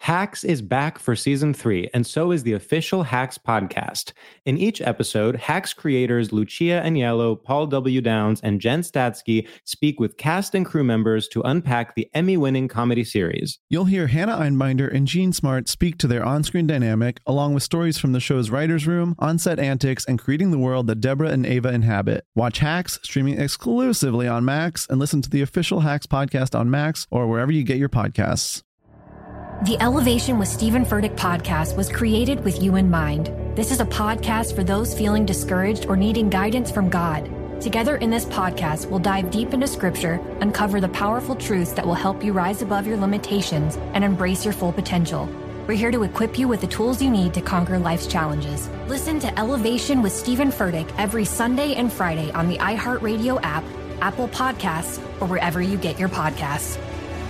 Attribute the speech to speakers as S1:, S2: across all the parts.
S1: Hacks is back for season 3, and so is the official Hacks podcast. In each episode, Hacks creators Lucia Aniello, Paul W. Downs, and Jen Statsky speak with cast and crew members to unpack the Emmy-winning comedy series.
S2: You'll hear Hannah Einbinder and Gene Smart speak to their on-screen dynamic, along with stories from the show's writer's room, on-set antics, and creating the world that Deborah and Ava inhabit. Watch Hacks, streaming exclusively on Max, and listen to the official Hacks podcast on Max or wherever you get your podcasts.
S3: The Elevation with Stephen Furtick podcast was created with you in mind. This is a podcast for those feeling discouraged or needing guidance from God. Together in this podcast, we'll dive deep into scripture, uncover the powerful truths that will help you rise above your limitations and embrace your full potential. We're here to equip you with the tools you need to conquer life's challenges. Listen to Elevation with Stephen Furtick every Sunday and Friday on the iHeartRadio app, Apple Podcasts, or wherever you get your podcasts.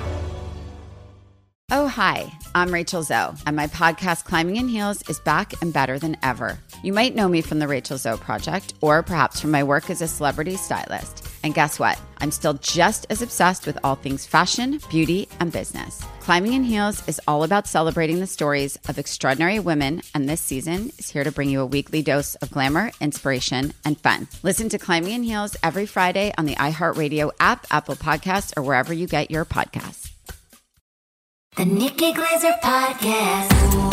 S4: Oh, hi, I'm Rachel Zoe, and my podcast, Climbing in Heels, is back and better than ever. You might know me from the Rachel Zoe Project, or perhaps from my work as a celebrity stylist. And guess what? I'm still just as obsessed with all things fashion, beauty, and business. Climbing in Heels is all about celebrating the stories of extraordinary women, and this season is here to bring you a weekly dose of glamour, inspiration, and fun. Listen to Climbing in Heels every Friday on the iHeartRadio app, Apple Podcasts, or wherever you get your podcasts.
S5: The Nikki Glazer Podcast.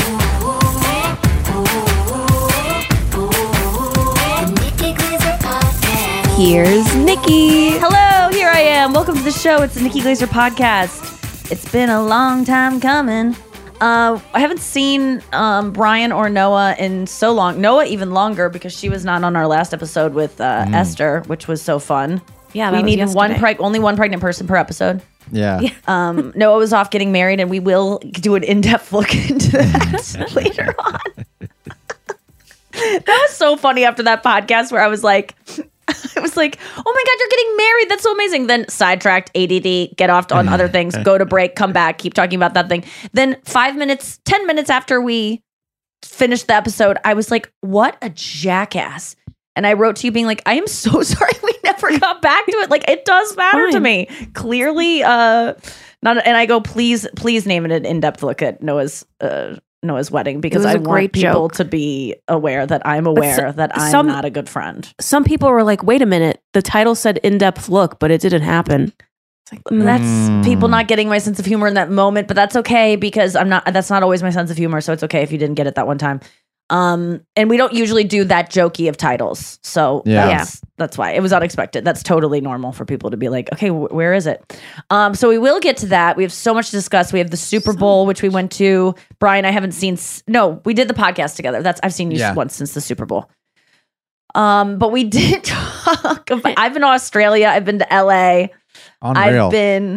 S5: The Nikki Glazer Podcast.
S6: Here's Nikki. Hello, here I am. Welcome to the show. It's the Nikki Glazer Podcast. It's been a long time coming. I haven't seen Brian or Noah in so long. Noah even longer because she was not on our last episode with Esther, which was so fun.
S7: Yeah,
S6: we need only one pregnant person per episode.
S8: Yeah.
S6: Noah was off getting married, and we will do an in-depth look into that later on. That was so funny after that podcast where I was like, oh my God, you're getting married. That's so amazing. Then sidetracked, ADD, get off on other things, go to break, come back, keep talking about that thing. Then 10 minutes after we finished the episode, I was like, what a jackass. And I wrote to you being like, I am so sorry we never got back to it. Like, it does matter to me. Clearly, not. And I go, please name it an in-depth look at Noah's wedding, because I want people to be aware that I'm aware that I'm not a good friend.
S7: Some people were like, wait a minute, the title said in-depth look, but it didn't happen.
S6: It's like, that's people not getting my sense of humor in that moment, but that's okay because that's not always my sense of humor. So it's okay if you didn't get it that one time. And we don't usually do that jokey of titles. So that's why it was unexpected. That's totally normal for people to be like, okay, where is it? So we will get to that. We have so much to discuss. We have the Super Bowl, which we went to. Brian, I haven't seen. No, we did the podcast together. I've seen you once since the Super Bowl. But we did talk about, I've been to Australia. I've been to LA.
S8: Unreal.
S6: I've been,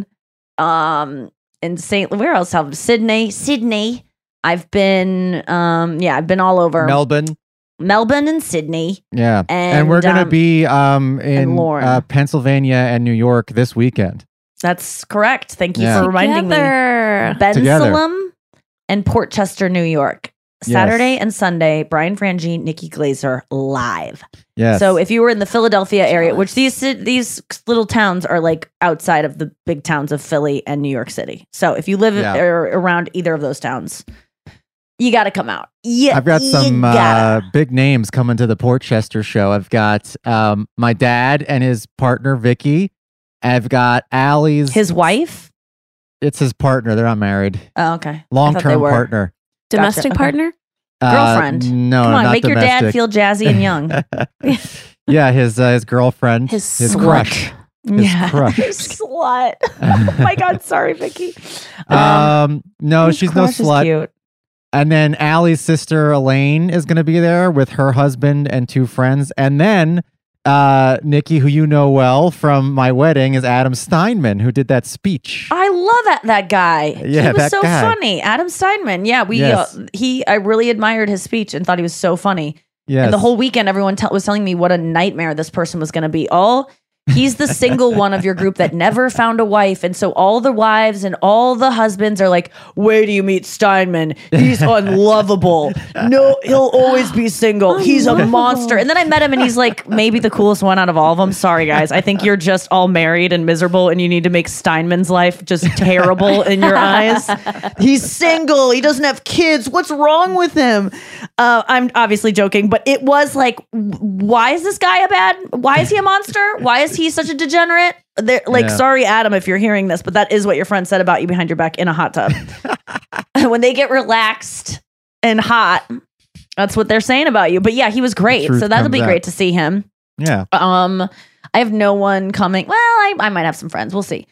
S6: in where else? Sydney. I've been, I've been all over Melbourne and Sydney.
S8: Yeah. And we're going to be in Pennsylvania and New York this weekend.
S6: That's correct. Thank you for reminding me.
S8: Together.
S6: Bensalem and Port Chester, New York. Saturday and Sunday, Brian Frangie, Nikki Glazer live.
S8: Yes.
S6: So if you were in the Philadelphia area, which these little towns are like outside of the big towns of Philly and New York City. So if you live around either of those towns, you got to come out. Yeah,
S8: I've got some big names coming to the Port Chester show. I've got my dad and his partner, Vicky. I've got his
S6: wife.
S8: It's his partner. They're not married.
S6: Oh, okay.
S8: Long-term partner.
S7: Domestic partner?
S6: Girlfriend.
S8: No,
S6: come on,
S8: not
S6: make
S8: domestic.
S6: Your dad feel jazzy and young.
S8: Yeah, his girlfriend, his crush. His crush.
S6: Slut. Oh my God, sorry, Vicky.
S8: No, she's no slut.
S6: Cute.
S8: And then Allie's sister Elaine is going to be there with her husband and 2 friends. And then Nikki, who you know well from my wedding, is Adam Steinman, who did that speech.
S6: I love that guy.
S8: Yeah,
S6: he was so funny. Adam Steinman. Yeah, I really admired his speech and thought he was so funny.
S8: Yes.
S6: And the whole weekend, everyone was telling me what a nightmare this person was going to be. He's the single one of your group that never found a wife. And so all the wives and all the husbands are like, wait till you meet Steinman. He's unlovable. No, he'll always be single. He's a monster. And then I met him and he's like maybe the coolest one out of all of them. Sorry, guys. I think you're just all married and miserable and you need to make Steinman's life just terrible in your eyes. He's single. He doesn't have kids. What's wrong with him? I'm obviously joking, but it was like, why is this guy why is he a monster? Why is he such a degenerate? Sorry, Adam, if you're hearing this, but that is what your friend said about you behind your back in a hot tub. When they get relaxed and hot, that's what they're saying about you. But yeah, he was great. So that'll be great to see him.
S8: Yeah.
S6: I have no one coming. Well, I might have some friends. We'll see.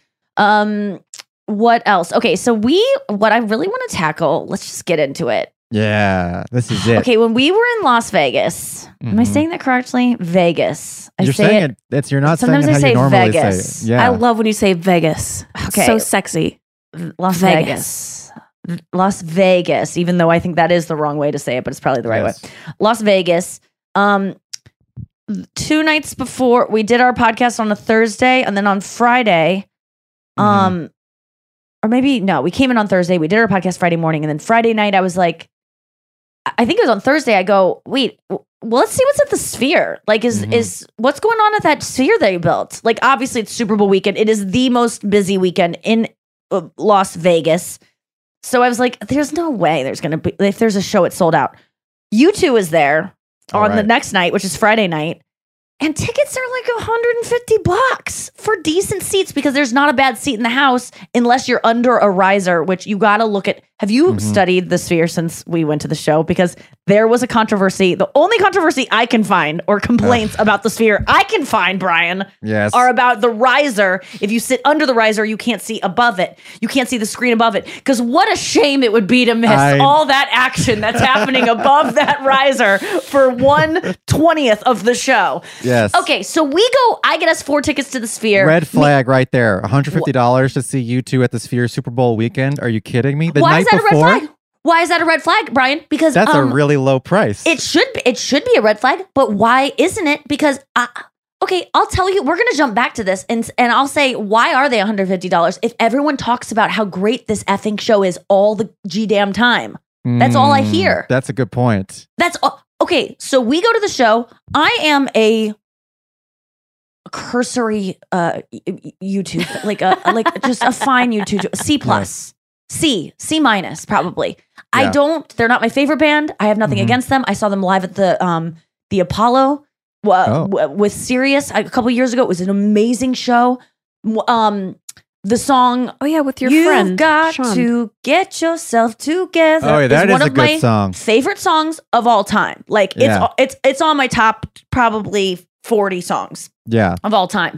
S6: What else? Okay, so what I really want to tackle, let's just get into it.
S8: Yeah, this is it.
S6: Okay, when we were in Las Vegas, am I saying that correctly? Vegas.
S8: You're saying it. You're not saying it how you normally say it. Yeah.
S7: I love when you say Vegas.
S6: Okay.
S7: So sexy.
S6: Las Vegas. Las Vegas, even though I think that is the wrong way to say it, but it's probably the right way. Las Vegas. 2 nights before, we did our podcast on a Thursday, and then on Friday, or maybe, no, we came in on Thursday, we did our podcast Friday morning, and then Friday night, I was like, I think it was on Thursday, I go, wait, well, let's see what's at the Sphere. Like, is what's going on at that Sphere that you built? Like, obviously, it's Super Bowl weekend. It is the most busy weekend in Las Vegas. So I was like, there's no way there's going to be, if there's a show, it's sold out. U2 is there on the next night, which is Friday night. And tickets are like $150 for decent seats because there's not a bad seat in the house unless you're under a riser, which you got to look at. Have you studied the Sphere since we went to the show? Because there was a controversy. The only controversy I can find or complaints about the Sphere I can find, Brian, are about the riser. If you sit under the riser, you can't see above it. You can't see the screen above it. Because what a shame it would be to miss all that action that's happening above that riser for 1/20th of the show.
S8: Yes.
S6: Okay, so I get us 4 tickets to the Sphere.
S8: Red flag right there. $150 to see U2 at the Sphere Super Bowl weekend. Are you kidding me?
S6: Why is that a red flag? Why is that a red flag, Brian? Because
S8: that's a really low price.
S6: It should be a red flag, but why isn't it? Because okay, I'll tell you, we're gonna jump back to this and I'll say, why are they $150 if everyone talks about how great this effing show is all the damn time? That's all I hear.
S8: That's a good point.
S6: That's okay. So we go to the show. I am a cursory YouTube, like just a fine YouTube, C+, C minus probably. Yeah. They're not my favorite band. I have nothing against them. I saw them live at the Apollo with Sirius a couple years ago. It was an amazing show. The song,
S7: with your friend,
S6: you've got
S7: Sean.
S6: to get yourself together.
S8: Oh, yeah, that is
S6: one
S8: a
S6: of
S8: good
S6: my
S8: song.
S6: Favorite songs of all time. Like it's on my top probably 40 songs.
S8: Yeah,
S6: of all time.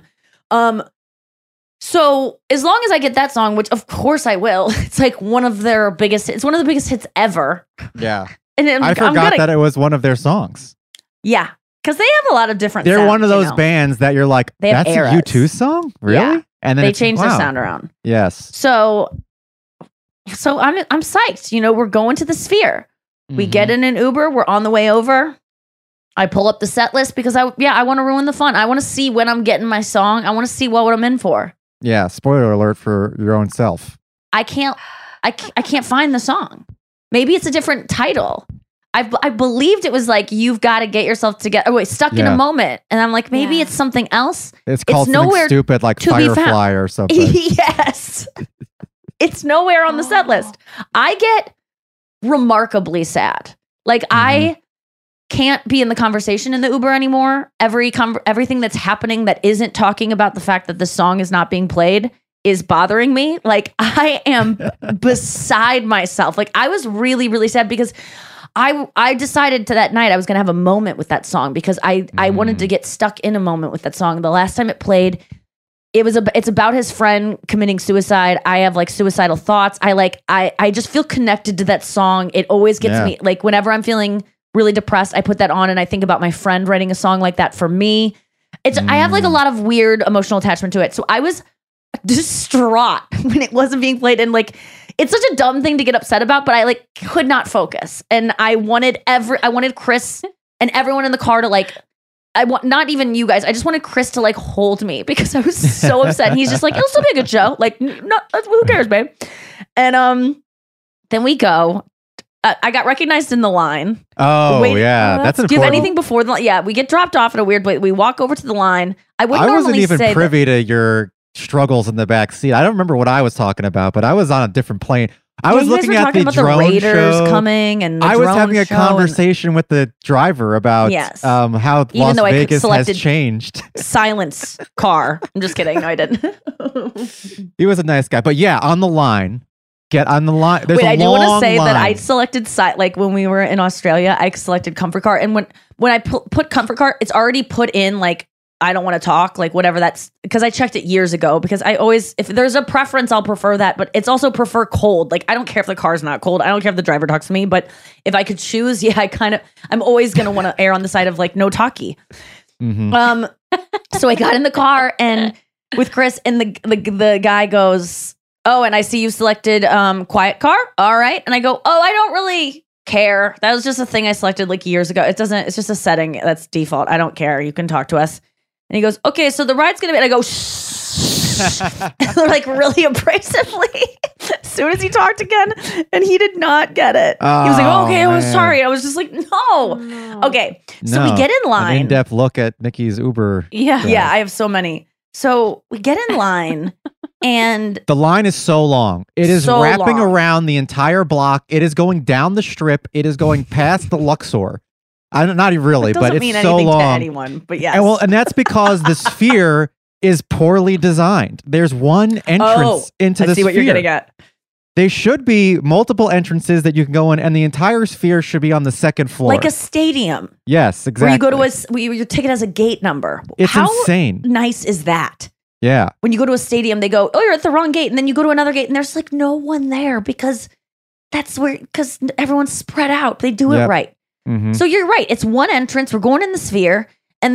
S6: So as long as I get that song, which of course I will, it's like one of their biggest. It's one of the biggest hits ever.
S8: Yeah,
S6: and
S8: I forgot that it was one of their songs.
S6: Yeah, because they have a lot of different.
S8: They're
S6: sounds,
S8: one of those bands that you're like, that's
S6: eras.
S8: a U2 song, really?
S6: Yeah.
S8: And then
S6: they changed their sound around.
S8: Yes.
S6: So I'm psyched. You know, we're going to the Sphere. We get in an Uber. We're on the way over. I pull up the set list because I want to ruin the fun. I want to see when I'm getting my song. I want to see what I'm in for.
S8: Yeah. Spoiler alert for your own self.
S6: I can't find the song. Maybe it's a different title. I believed it was like, you've got to get yourself together. Oh, wait, stuck in a moment. And I'm like, maybe it's something else.
S8: It's called something stupid like Firefly or something.
S6: Yes. It's nowhere on the set list. I get remarkably sad. Like I can't be in the conversation in the Uber anymore. Everything that's happening that isn't talking about the fact that the song is not being played is bothering me. Like I am beside myself. Like I was really, really sad because I decided to that night I was going to have a moment with that song because I wanted to get stuck in a moment with that song. The last time it played, it's about his friend committing suicide. I have like suicidal thoughts. I just feel connected to that song. It always gets me, like whenever I'm feeling really depressed, I put that on and I think about my friend writing a song like that for me. I have like a lot of weird emotional attachment to it. So I was distraught when it wasn't being played, and like it's such a dumb thing to get upset about, but I like could not focus, and I wanted Chris and everyone in the car to like I want not even you guys. I just wanted Chris to like hold me because I was so upset. And he's just like, it'll still be a good show. Like, no, who cares, babe? And then we go. I got recognized in the line.
S8: Oh, yeah. That's important.
S6: Do you have anything before the line? Yeah, we get dropped off in a weird way. We walk over to the line. I
S8: wasn't even privy to your struggles in the back seat. I don't remember what I was talking about, but I was on a different plane. I was looking at the drone
S6: Raiders
S8: show.
S6: Coming and
S8: I was having a conversation with the driver about how
S6: even
S8: Las Vegas has changed.
S6: Silence car. I'm just kidding. No, I didn't.
S8: He was a nice guy, but yeah, on the line. Get on the line. There's
S6: I
S8: a
S6: do want to
S8: long
S6: say
S8: line.
S6: that I selected like when we were in Australia, I selected comfort car, and when I put comfort car, it's already put in like I don't want to talk, like whatever that's because I checked it years ago because I always if there's a preference I'll prefer that, but it's also prefer cold. Like I don't care if the car's not cold. I don't care if the driver talks to me, but if I could choose, I'm always gonna want to err on the side of like no talkie.
S8: Mm-hmm.
S6: So I got in the car and with Chris and the guy goes, oh, and I see you selected quiet car. All right. And I go, oh, I don't really care. That was just a thing I selected like years ago. It's just a setting that's default. I don't care. You can talk to us. And he goes, okay, so the ride's going to be, and I go, shh. Like really abrasively as soon as he talked again. And he did not get it. He was like, oh, okay, I was sorry. I was just like, no. Okay. So we get in line.
S8: An in-depth look at Nikki's Uber.
S6: Yeah. Yeah. I have so many. So we get in line. And
S8: the line is so long. It is
S6: so
S8: wrapping
S6: long.
S8: around the entire block. It is going down the strip. It is going past the Luxor. Not really, but it's
S6: mean
S8: so
S6: anything
S8: long.
S6: To anyone, but yes.
S8: And that's because the sphere is poorly designed. There's one entrance into the sphere.
S6: I see what you're getting at.
S8: They should be multiple entrances that you can go in, and the entire sphere should be on the second floor.
S6: Like a stadium.
S8: Yes, exactly.
S6: Where you go to your ticket has a gate number.
S8: It's insane.
S6: How nice is that?
S8: Yeah.
S6: When you go to a stadium, they go, oh, you're at the wrong gate. And then you go to another gate and there's like no one there because everyone's spread out. They do it right.
S8: Mm-hmm.
S6: So you're right. It's one entrance. We're going in the sphere. And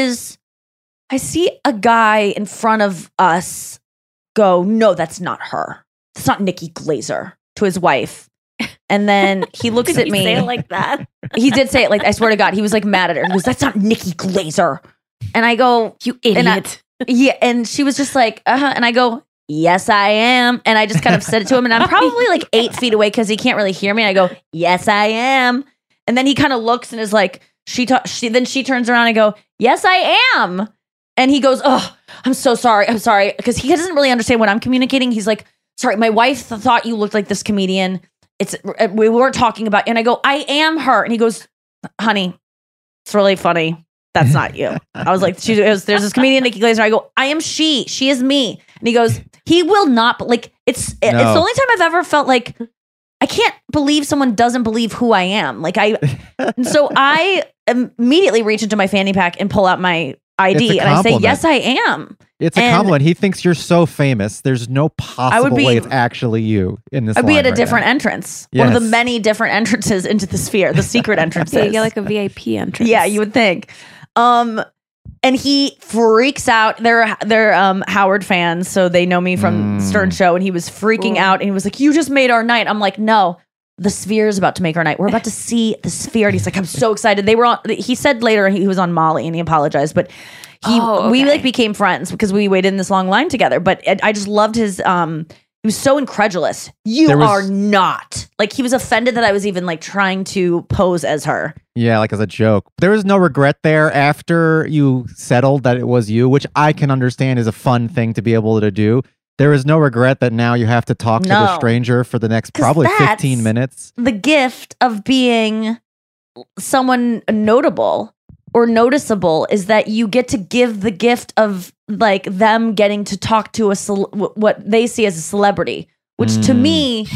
S6: I see a guy in front of us go, no, that's not her. That's not Nikki Glazer, to his wife. And then he looks at me.
S7: Say it like that?
S6: He did say it like, I swear to God, he was like mad at her. He goes, that's not Nikki Glazer. And I go,
S7: you idiot.
S6: Yeah, and she was just like, and I go, yes, I am. And I just kind of said it to him, and I'm probably like 8 feet away because he can't really hear me. And I go, yes, I am. And then he kind of looks and is like, then she turns around and I go, yes, I am. And he goes, oh, I'm so sorry. I'm sorry. Because he doesn't really understand what I'm communicating. He's like, sorry, my wife thought you looked like this comedian. We weren't talking about, and I go, I am her. And he goes, honey, it's really funny. That's not you. I was like, there's this comedian, Nikki Glazer. I go, I am she. She is me. And he goes, he will not. Like, it's the only time I've ever felt like I can't believe someone doesn't believe who I am. Like so I immediately reach into my fanny pack and pull out my ID and I say, yes, I am.
S8: It's a compliment. He thinks you're so famous. There's no possible way it's actually you in this.
S6: I'd be at a
S8: right
S6: different
S8: now.
S6: entrance.
S8: Yes.
S6: One of the many different entrances into the sphere, the secret entrances.
S7: Yeah, you get like a VIP entrance.
S6: Yeah, you would think. And he freaks out. They're Howard fans, so they know me from Stern Show, and he was freaking out, and he was like, you just made our night. I'm like, no, the sphere is about to make our night. We're about to see the sphere. And he's like, I'm so excited. He said later he was on Molly and he apologized, but we like became friends because we waited in this long line together. But I just loved his, he was so incredulous. You are not. Like, he was offended that I was even like trying to pose as her.
S8: Yeah, like as a joke. There was no regret there after you settled that it was you, which I can understand is a fun thing to be able to do. There is no regret that now you have to talk to the stranger for the next probably 15 minutes.
S6: The gift of being someone notable or noticeable is that you get to give the gift of like them getting to talk to what they see as a celebrity, which to me,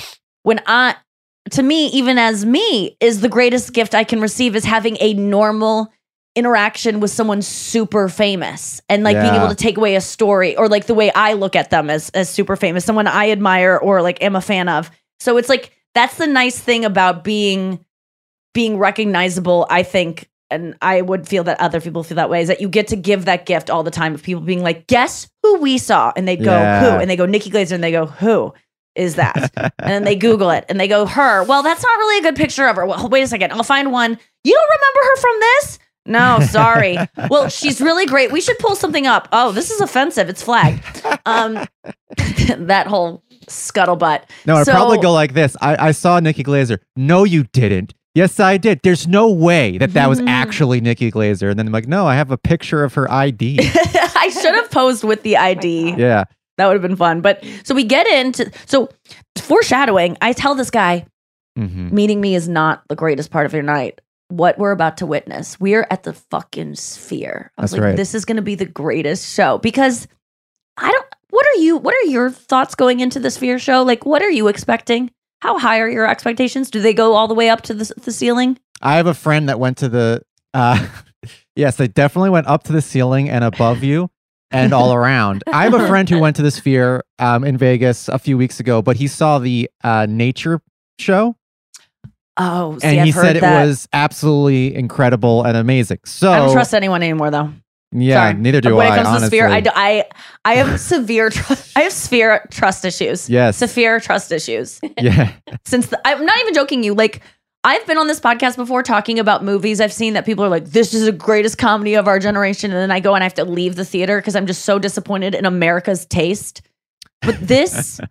S6: even as me, is the greatest gift I can receive, is having a normal interaction with someone super famous and like being able to take away a story, or like the way I look at them as super famous, someone I admire or like am a fan of. So it's like, that's the nice thing about being recognizable, I think. And I would feel that other people feel that way, is that you get to give that gift all the time of people being like, guess who we saw? And they go, who? And they go, Nikki Glazer. And they go, who is that? And then they Google it and they go, her. Well, that's not really a good picture of her. Well, wait a second. I'll find one. You don't remember her from this? No, sorry. Well, she's really great. We should pull something up. Oh, this is offensive. It's flagged. That whole scuttlebutt.
S8: No, I'd
S6: So-
S8: probably go like this. I saw Nikki Glazer. No, you didn't. Yes, I did. There's no way that was actually Nikki Glazer. And then I'm like, no, I have a picture of her ID.
S6: I should have posed with the ID.
S8: Yeah.
S6: That would have been fun. But so we get into, so foreshadowing, I tell this guy, meeting me is not the greatest part of your night. What we're about to witness, we're at the fucking Sphere. I was
S8: That's
S6: like,
S8: right.
S6: this is going to be the greatest show because what are your thoughts going into the Sphere show? Like, what are you expecting? How high are your expectations? Do they go all the way up to the ceiling?
S8: I have a friend that went to the, yes, they definitely went up to the ceiling and above you and all around. I have a friend who went to the Sphere in Vegas a few weeks ago, but he saw the nature show.
S6: Oh, see,
S8: And
S6: I've
S8: he
S6: heard
S8: said it
S6: that.
S8: was absolutely incredible and amazing. So
S6: I don't trust anyone anymore, though.
S8: yeah,
S6: Sorry.
S8: neither do
S6: when
S8: I.
S6: it comes
S8: honestly.
S6: to Sphere, I have severe I have Sphere trust issues.
S8: Yes.
S6: Severe trust issues.
S8: Yeah.
S6: Since I'm not even joking you, like I've been on this podcast before talking about movies I've seen that people are like, this is the greatest comedy of our generation. And then I go and I have to leave the theater because I'm just so disappointed in America's taste. But this,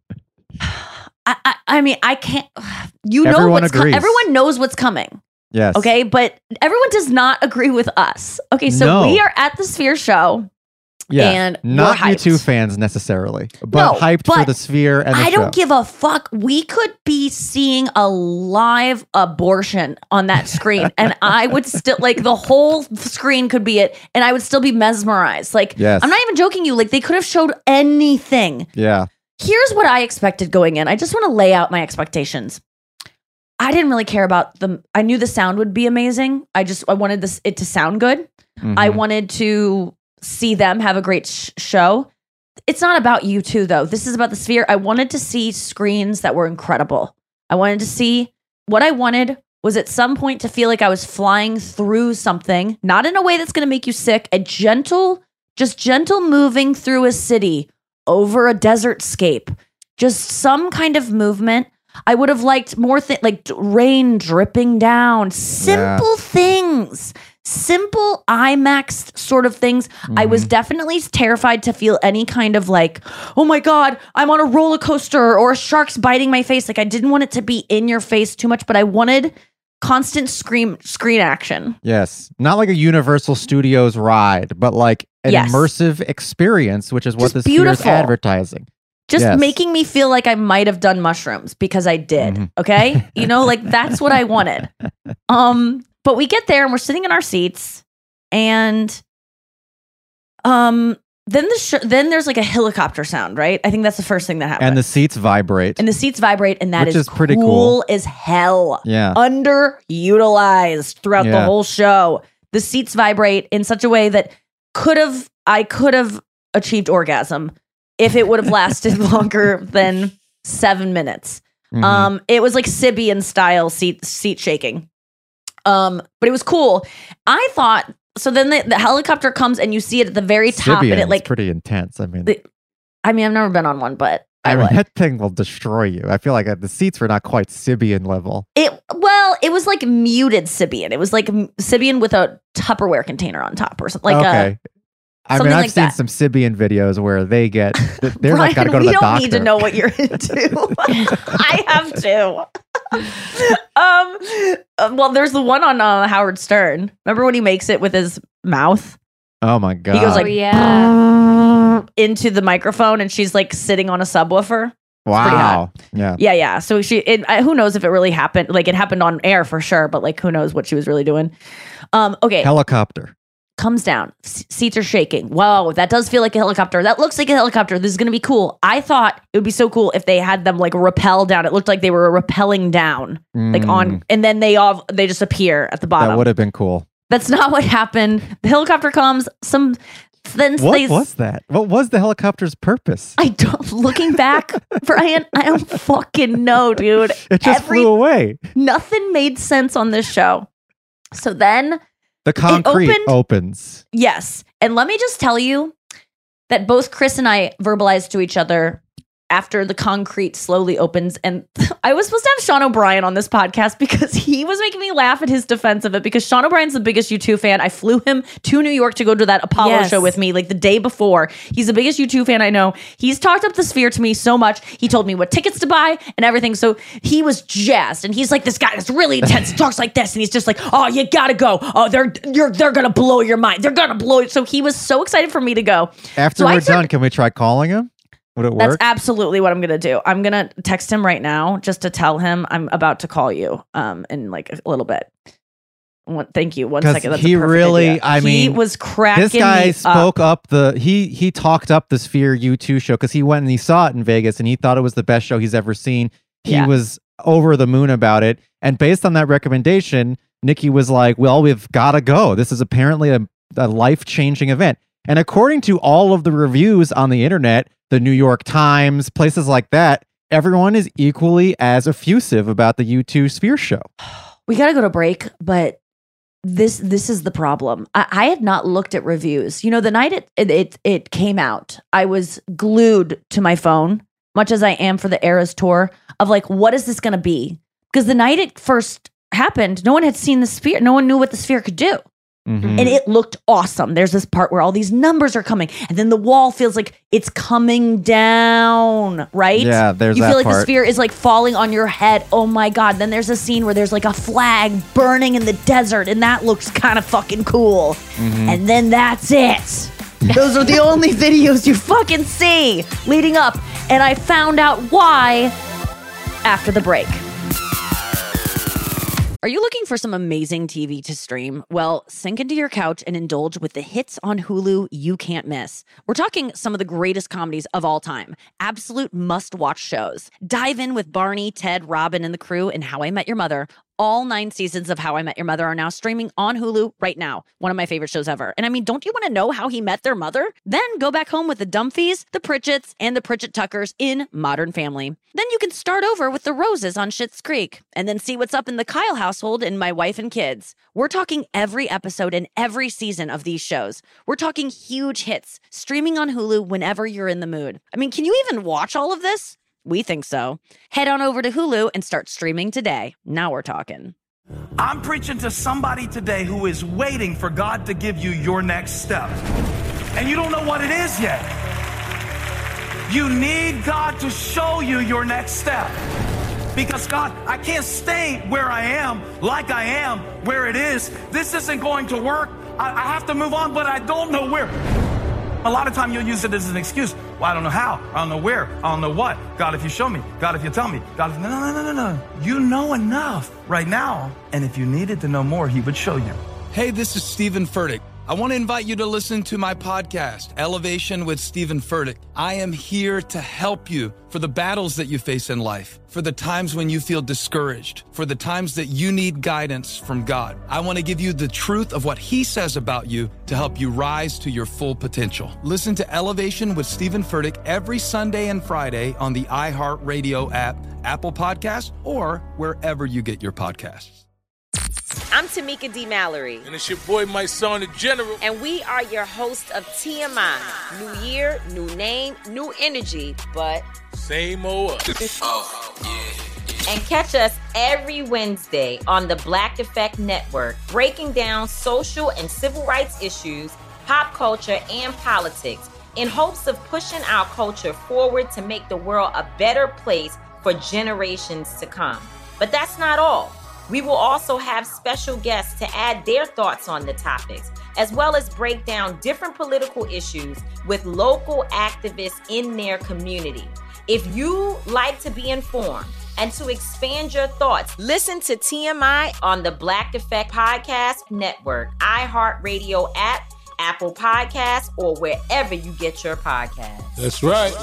S6: I mean, I can't, you know,
S8: Everyone agrees.
S6: everyone knows what's coming.
S8: Yes.
S6: Okay. But everyone does not agree with us. Okay. So
S8: No.
S6: we are at the Sphere show.
S8: Yeah.
S6: And
S8: not
S6: we're hyped.
S8: U2 fans necessarily, but
S6: No,
S8: hyped for
S6: but
S8: the Sphere and the
S6: I
S8: show.
S6: don't give a fuck. We could be seeing a live abortion on that screen, and I would still like the whole screen could be it, and I would still be mesmerized. Like,
S8: Yes.
S6: I'm not even joking you. Like, they could have showed anything.
S8: Yeah.
S6: Here's what I expected going in. I just want to lay out my expectations. I didn't really care about I knew the sound would be amazing. I wanted it to sound good. I
S8: Mhm.
S6: wanted to see them have a great show. It's not about U2 though. This is about the Sphere. I wanted to see screens that were incredible. I wanted to see what I wanted was at some point to feel like I was flying through something, not in a way that's going to make you sick, just gentle moving through a city over a desert scape, just some kind of movement. I would have liked more like rain dripping down, simple things. Simple IMAX sort of things. I was definitely terrified to feel any kind of like, oh my God, I'm on a roller coaster or a shark's biting my face. Like I didn't want it to be in your face too much, but I wanted constant screen action.
S8: Yes. Not like a Universal Studios ride, but like an
S6: Yes.
S8: immersive experience, which is what
S6: Just
S8: the Sphere is
S6: beautiful.
S8: advertising.
S6: Just
S8: Yes.
S6: making me feel like I might have done mushrooms because I did. Okay. You know, like that's what I wanted. But we get there and we're sitting in our seats and then then there's like a helicopter sound, right? I think that's the first thing that happens.
S8: And the seats vibrate.
S6: And the seats vibrate, and that
S8: Which
S6: is
S8: is pretty
S6: cool
S8: cool.
S6: as hell.
S8: Yeah.
S6: Underutilized throughout the
S8: Yeah.
S6: whole show. The seats vibrate in such a way that I could have achieved orgasm if it would have lasted longer than 7 minutes.
S8: Mhm.
S6: It was like Sibian style seat shaking. But it was cool. I thought so. Then the helicopter comes and you see it at the very top,
S8: Sibian
S6: and it
S8: is
S6: like.
S8: pretty intense. I mean,
S6: I've never been on one, but
S8: I
S6: I
S8: mean
S6: would.
S8: that thing will destroy you. I feel like the seats were not quite Sibian level.
S6: It was like muted Sibian. It was like Sibian with a Tupperware container on top or something. Like
S8: okay. I mean,
S6: something
S8: I've
S6: like
S8: seen
S6: that.
S8: some Sibian videos where they get, they're
S6: Brian,
S8: like, gotta go to
S6: we
S8: the
S6: don't
S8: doctor.
S6: need to know what you're into. I have to. Well, there's the one on Howard Stern. Remember when he makes it with his mouth?
S8: Oh my God.
S6: He goes like,
S7: yeah.
S6: into the microphone, and she's like sitting on a subwoofer.
S8: wow. Yeah.
S6: Yeah. So who knows if it really happened? Like it happened on air for sure, but like who knows what she was really doing? Okay.
S8: Helicopter.
S6: Comes down. Seats are shaking. Wow, that does feel like a helicopter. That looks like a helicopter. This is going to be cool. I thought it would be so cool if they had them like rappel down. It looked like they were rappelling down, like on, and then they just appear at the bottom.
S8: That would have been cool.
S6: That's not what happened. The helicopter comes.
S8: What was that? What was the helicopter's purpose?
S6: I don't. Looking back, Brian, I don't fucking know, dude.
S8: It just flew away.
S6: Nothing made sense on this show. So then.
S8: The concrete
S6: opened-
S8: opens.
S6: Yes. And let me just tell you that both Chris and I verbalized to each other after the concrete slowly opens. And I was supposed to have Sean O'Brien on this podcast because he was making me laugh at his defense of it, because Sean O'Brien's the biggest U2 fan. I flew him to New York to go to that Apollo show with me like the day before. He's the biggest U2 fan I know. He's talked up the Sphere to me so much. He told me what tickets to buy and everything. So he was jazzed, and he's like this guy that's really intense. He talks like this, and he's just like, oh, you gotta go. Oh, they're gonna blow your mind. They're gonna blow it. So he was so excited for me to go.
S8: After we're done, can we try calling him? Would it work?
S6: That's absolutely what I'm going to do. I'm going to text him right now just to tell him I'm about to call you in like a little bit. Thank you. 1 second. That's
S8: he really,
S6: idea.
S8: I mean,
S6: he was cracking.
S8: This guy
S6: me
S8: spoke up he talked up the Sphere U2 show because he went and he saw it in Vegas and he thought it was the best show he's ever seen. He was over the moon about it. And based on that recommendation, Nikki was like, well, we've got to go. This is apparently a life-changing event. And according to all of the reviews on the internet, the New York Times, places like that, everyone is equally as effusive about the U2 Sphere show.
S6: We got to go to break, but this is the problem. I had not looked at reviews. You know, the night it came out, I was glued to my phone, much as I am for the Eras tour, of like, what is this going to be? Because the night it first happened, no one had seen the Sphere. No one knew what the Sphere could do. Mm-hmm. And it looked awesome. There's this part where all these numbers are coming, and then the wall feels like it's coming down, right?
S8: Yeah, there's
S6: you
S8: that
S6: feel like
S8: part.
S6: the Sphere is like falling on your head. Oh my God. Then there's a scene where there's like a flag burning in the desert, and that looks kind of fucking cool. Mm-hmm. And then that's it. Those are the only videos you fucking see leading up. And I found out why after the break. Are you looking for some amazing TV to stream? Well, sink into your couch and indulge with the hits on Hulu you can't miss. We're talking some of the greatest comedies of all time. Absolute must-watch shows. Dive in with Barney, Ted, Robin, and the crew in How I Met Your Mother. All 9 seasons of How I Met Your Mother are now streaming on Hulu right now. One of my favorite shows ever. And I mean, don't you want to know how he met their mother? Then go back home with the Dumfies, the Pritchetts, and the Pritchett Tuckers in Modern Family. Then you can start over with the Roses on Schitt's Creek. And then see what's up in the Kyle household in My Wife and Kids. We're talking every episode and every season of these shows. We're talking huge hits, streaming on Hulu whenever you're in the mood. I mean, can you even watch all of this? We think so. Head on over to Hulu and start streaming today. Now we're talking.
S9: I'm preaching to somebody today who is waiting for God to give you your next step. And you don't know what it is yet. You need God to show you your next step. Because God, I can't stay where I am, like I am, where it is. This isn't going to work. I have to move on, but I don't know where. A lot of time you'll use it as an excuse. Well, I don't know how. I don't know where. I don't know what. God, if you show me. God, if you tell me. God, if... No. You know enough right now. And if you needed to know more, he would show you. Hey, this is Stephen Furtick. I want to invite you to listen to my podcast, Elevation with Stephen Furtick. I am here to help you for the battles that you face in life, for the times when you feel discouraged, for the times that you need guidance from God. I want to give you the truth of what he says about you to help you rise to your full potential. Listen to Elevation with Stephen Furtick every Sunday and Friday on the iHeartRadio app, Apple Podcasts, or wherever you get your podcasts.
S10: I'm Tamika D. Mallory.
S11: And it's your boy, my son, the General.
S10: And we are your hosts of TMI. New year, new name, new energy, but...
S11: same old us. Oh,
S10: yeah. And catch us every Wednesday on the Black Effect Network, breaking down social and civil rights issues, pop culture, and politics, in hopes of pushing our culture forward to make the world a better place for generations to come. But that's not all. We will also have special guests to add their thoughts on the topics, as well as break down different political issues with local activists in their community. If you like to be informed and to expand your thoughts, listen to TMI on the Black Effect Podcast Network, iHeartRadio app, Apple Podcasts, or wherever you get your podcasts.
S11: That's right.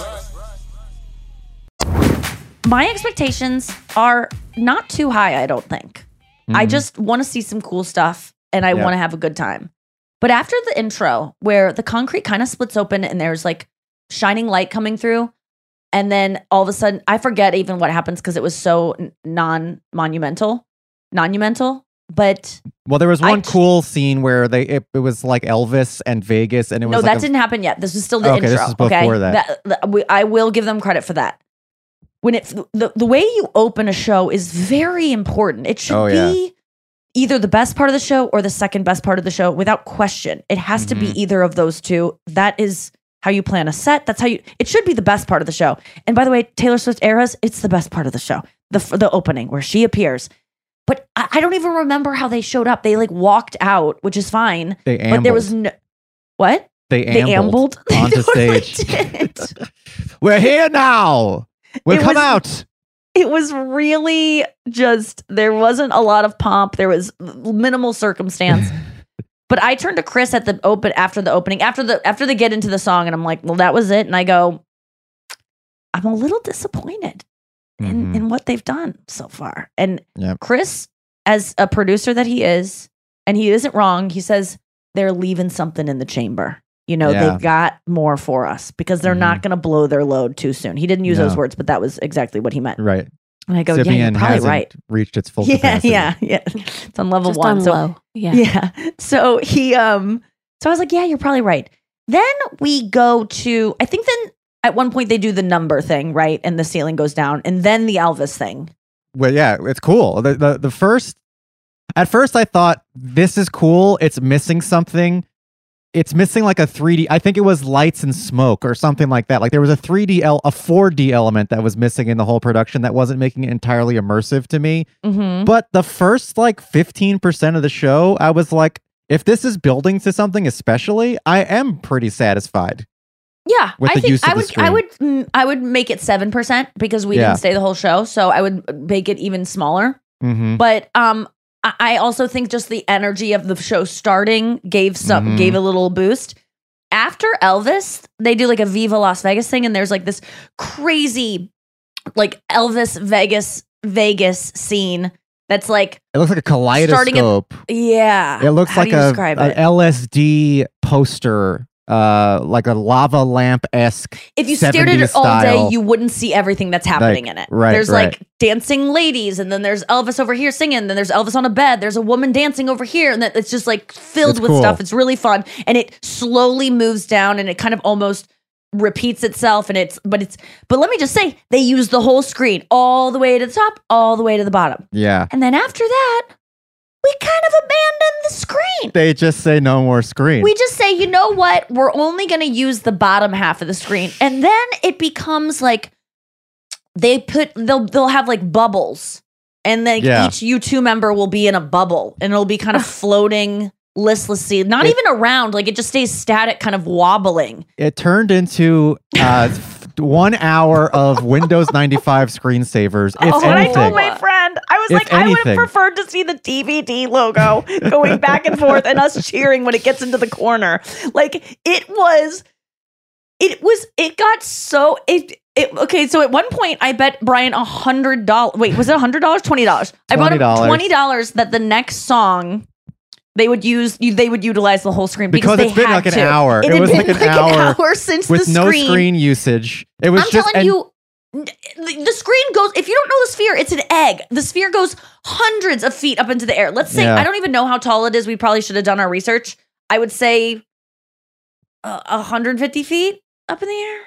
S6: My expectations are not too high, I don't think. Mm-hmm. I just want to see some cool stuff, and I want to have a good time. But after the intro, where the concrete kind of splits open and there's like shining light coming through, and then all of a sudden, I forget even what happens because it was so non-monumental. but
S8: Well, there was one cool scene where it was like Elvis and Vegas, and it was
S6: no,
S8: like
S6: that didn't happen yet. This is still the
S8: Okay,
S6: intro.
S8: this is before that.
S6: I will give them credit for that. When the way you open a show is very important. It should be either the best part of the show or the second best part of the show, without question. It has to be either of those two. That is how you plan a set. That's how it should be the best part of the show. And by the way, Taylor Swift Eras, it's the best part of the show. The opening where she appears. But I don't even remember how they showed up. They like walked out, which is fine.
S8: They ambled.
S6: But there was no what?
S8: They ambled onto stage. We're here now. We'll come out.
S6: It was really just, there wasn't a lot of pomp. There was minimal circumstance. But I turned to Chris at the after the opening, after they get into the song, and I'm like, well, that was it. And I go, I'm a little disappointed in what they've done so far. And Chris, as a producer that he is, and he isn't wrong, he says they're leaving something in the chamber. You know, they've got more for us because they're not going to blow their load too soon. He didn't use those words, but that was exactly what he meant.
S8: Right.
S6: And I go,
S8: Sibian
S6: yeah, you're probably
S8: hasn't
S6: right.
S8: Reached its full capacity.
S6: Yeah. It's on level
S7: Just
S6: 1.
S7: on
S6: So
S7: low.
S6: yeah. So he, so I was like, yeah, you're probably right. Then we go to, I think then at one point they do the number thing, right? And the ceiling goes down, and then the Elvis thing.
S8: Well, yeah, it's cool. The first, at first I thought this is cool. It's missing something. It's missing like a 3D. I think it was lights and smoke or something like that. Like there was a 4D element that was missing in the whole production that wasn't making it entirely immersive to me. But the first like 15% of the show, I was like, if this is building to something, especially, I am pretty satisfied.
S6: Yeah,
S8: with the use of the screen.
S6: I would make it 7% because we didn't stay the whole show, so I would make it even smaller. But I also think just the energy of the show starting gave a little boost. After Elvis, they do like a Viva Las Vegas thing, and there's like this crazy like Elvis Vegas scene that's like,
S8: it looks like a kaleidoscope. It looks like a LSD poster. Like a lava lamp-esque.
S6: If you stared at it all day, you wouldn't see everything that's happening in it.
S8: Right,
S6: there's like dancing ladies, and then there's Elvis over here singing, then there's Elvis on a bed, there's a woman dancing over here, and it's just like filled with stuff. It's really fun, and it slowly moves down, and it kind of almost repeats itself, but let me just say, they use the whole screen all the way to the top, all the way to the bottom.
S8: Yeah.
S6: And then after that, we kind of abandon the screen.
S8: They just say no more screen.
S6: We just say, you know what? We're only going to use the bottom half of the screen. And then it becomes like they'll have like bubbles. And then each U2 member will be in a bubble, and it'll be kind of floating listlessly, not even around, like it just stays static, kind of wobbling.
S8: It turned into 1 hour of Windows 95 screensavers. If anything.
S6: I told my friend, I was like, I would have preferred to see the DVD logo going back and forth and us cheering when it gets into the corner. Like it got so okay, so at one point I bet Brian $100. Wait, was it $100? $20. I bought him $20 that the next song they would utilize the whole screen because
S8: it's been like an hour.
S6: It was like an hour since
S8: with
S6: the screen.
S8: no screen usage. It was
S6: telling you, the screen goes. If you don't know the sphere, it's an egg. The sphere goes hundreds of feet up into the air. Let's say I don't even know how tall it is. We probably should have done our research. I would say 150 feet up in the air,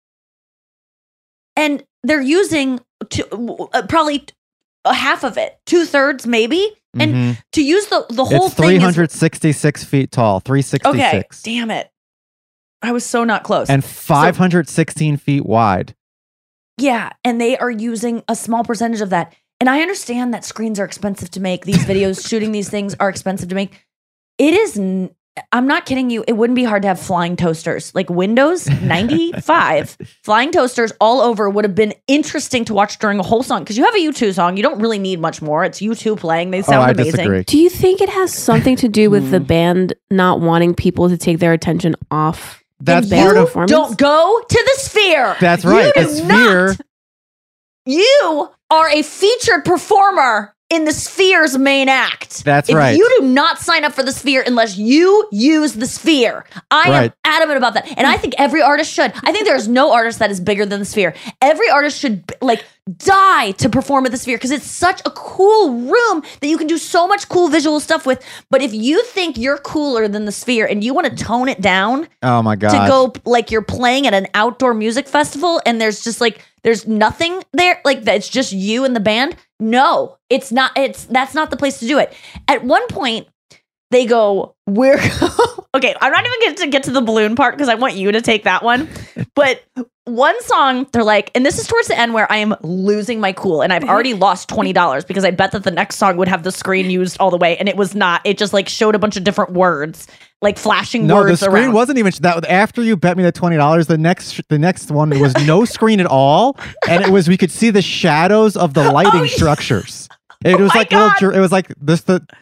S6: and they're using probably half of it, 2/3 maybe. And to use the whole
S8: it's
S6: thing
S8: 366 feet tall, 366.
S6: Okay, damn it. I was so not close.
S8: And 516 feet wide.
S6: Yeah, and they are using a small percentage of that. And I understand that screens are expensive to make. These videos, shooting these things are expensive to make. It is, I'm not kidding you, it wouldn't be hard to have flying toasters. Like Windows 95, flying toasters all over would have been interesting to watch during a whole song. Because you have a U2 song, you don't really need much more. It's U2 playing. They sound amazing.
S8: Disagree.
S7: Do you think it has something to do with the band not wanting people to take their attention off?
S8: That's
S7: part of
S6: Don't go to the sphere.
S8: That's right.
S6: You are a featured performer in the Sphere's main act.
S8: That's
S6: if
S8: right.
S6: You do not sign up for the Sphere unless you use the Sphere. I am adamant about that. And I think every artist should. I think there's no artist that is bigger than the Sphere. Every artist should die to perform at the Sphere because it's such a cool room that you can do so much cool visual stuff with. But if you think you're cooler than the Sphere and you want to tone it down,
S8: oh my god,
S6: to go like you're playing at an outdoor music festival and there's just there's nothing there, it's just you and the band. No, it's not. That's not the place to do it. At one point, they go, "We're okay." I'm not even going to get to the balloon part because I want you to take that one. But one song, they're like, and this is towards the end where I am losing my cool, and I've already lost $20 because I bet that the next song would have the screen used all the way, and it was not. It just showed a bunch of different words, flashing words.
S8: No, the screen
S6: around.
S8: wasn't even that. After you bet me the $20, the next one was no screen at all, and it was we could see the shadows of the lighting structures. It was like it was like this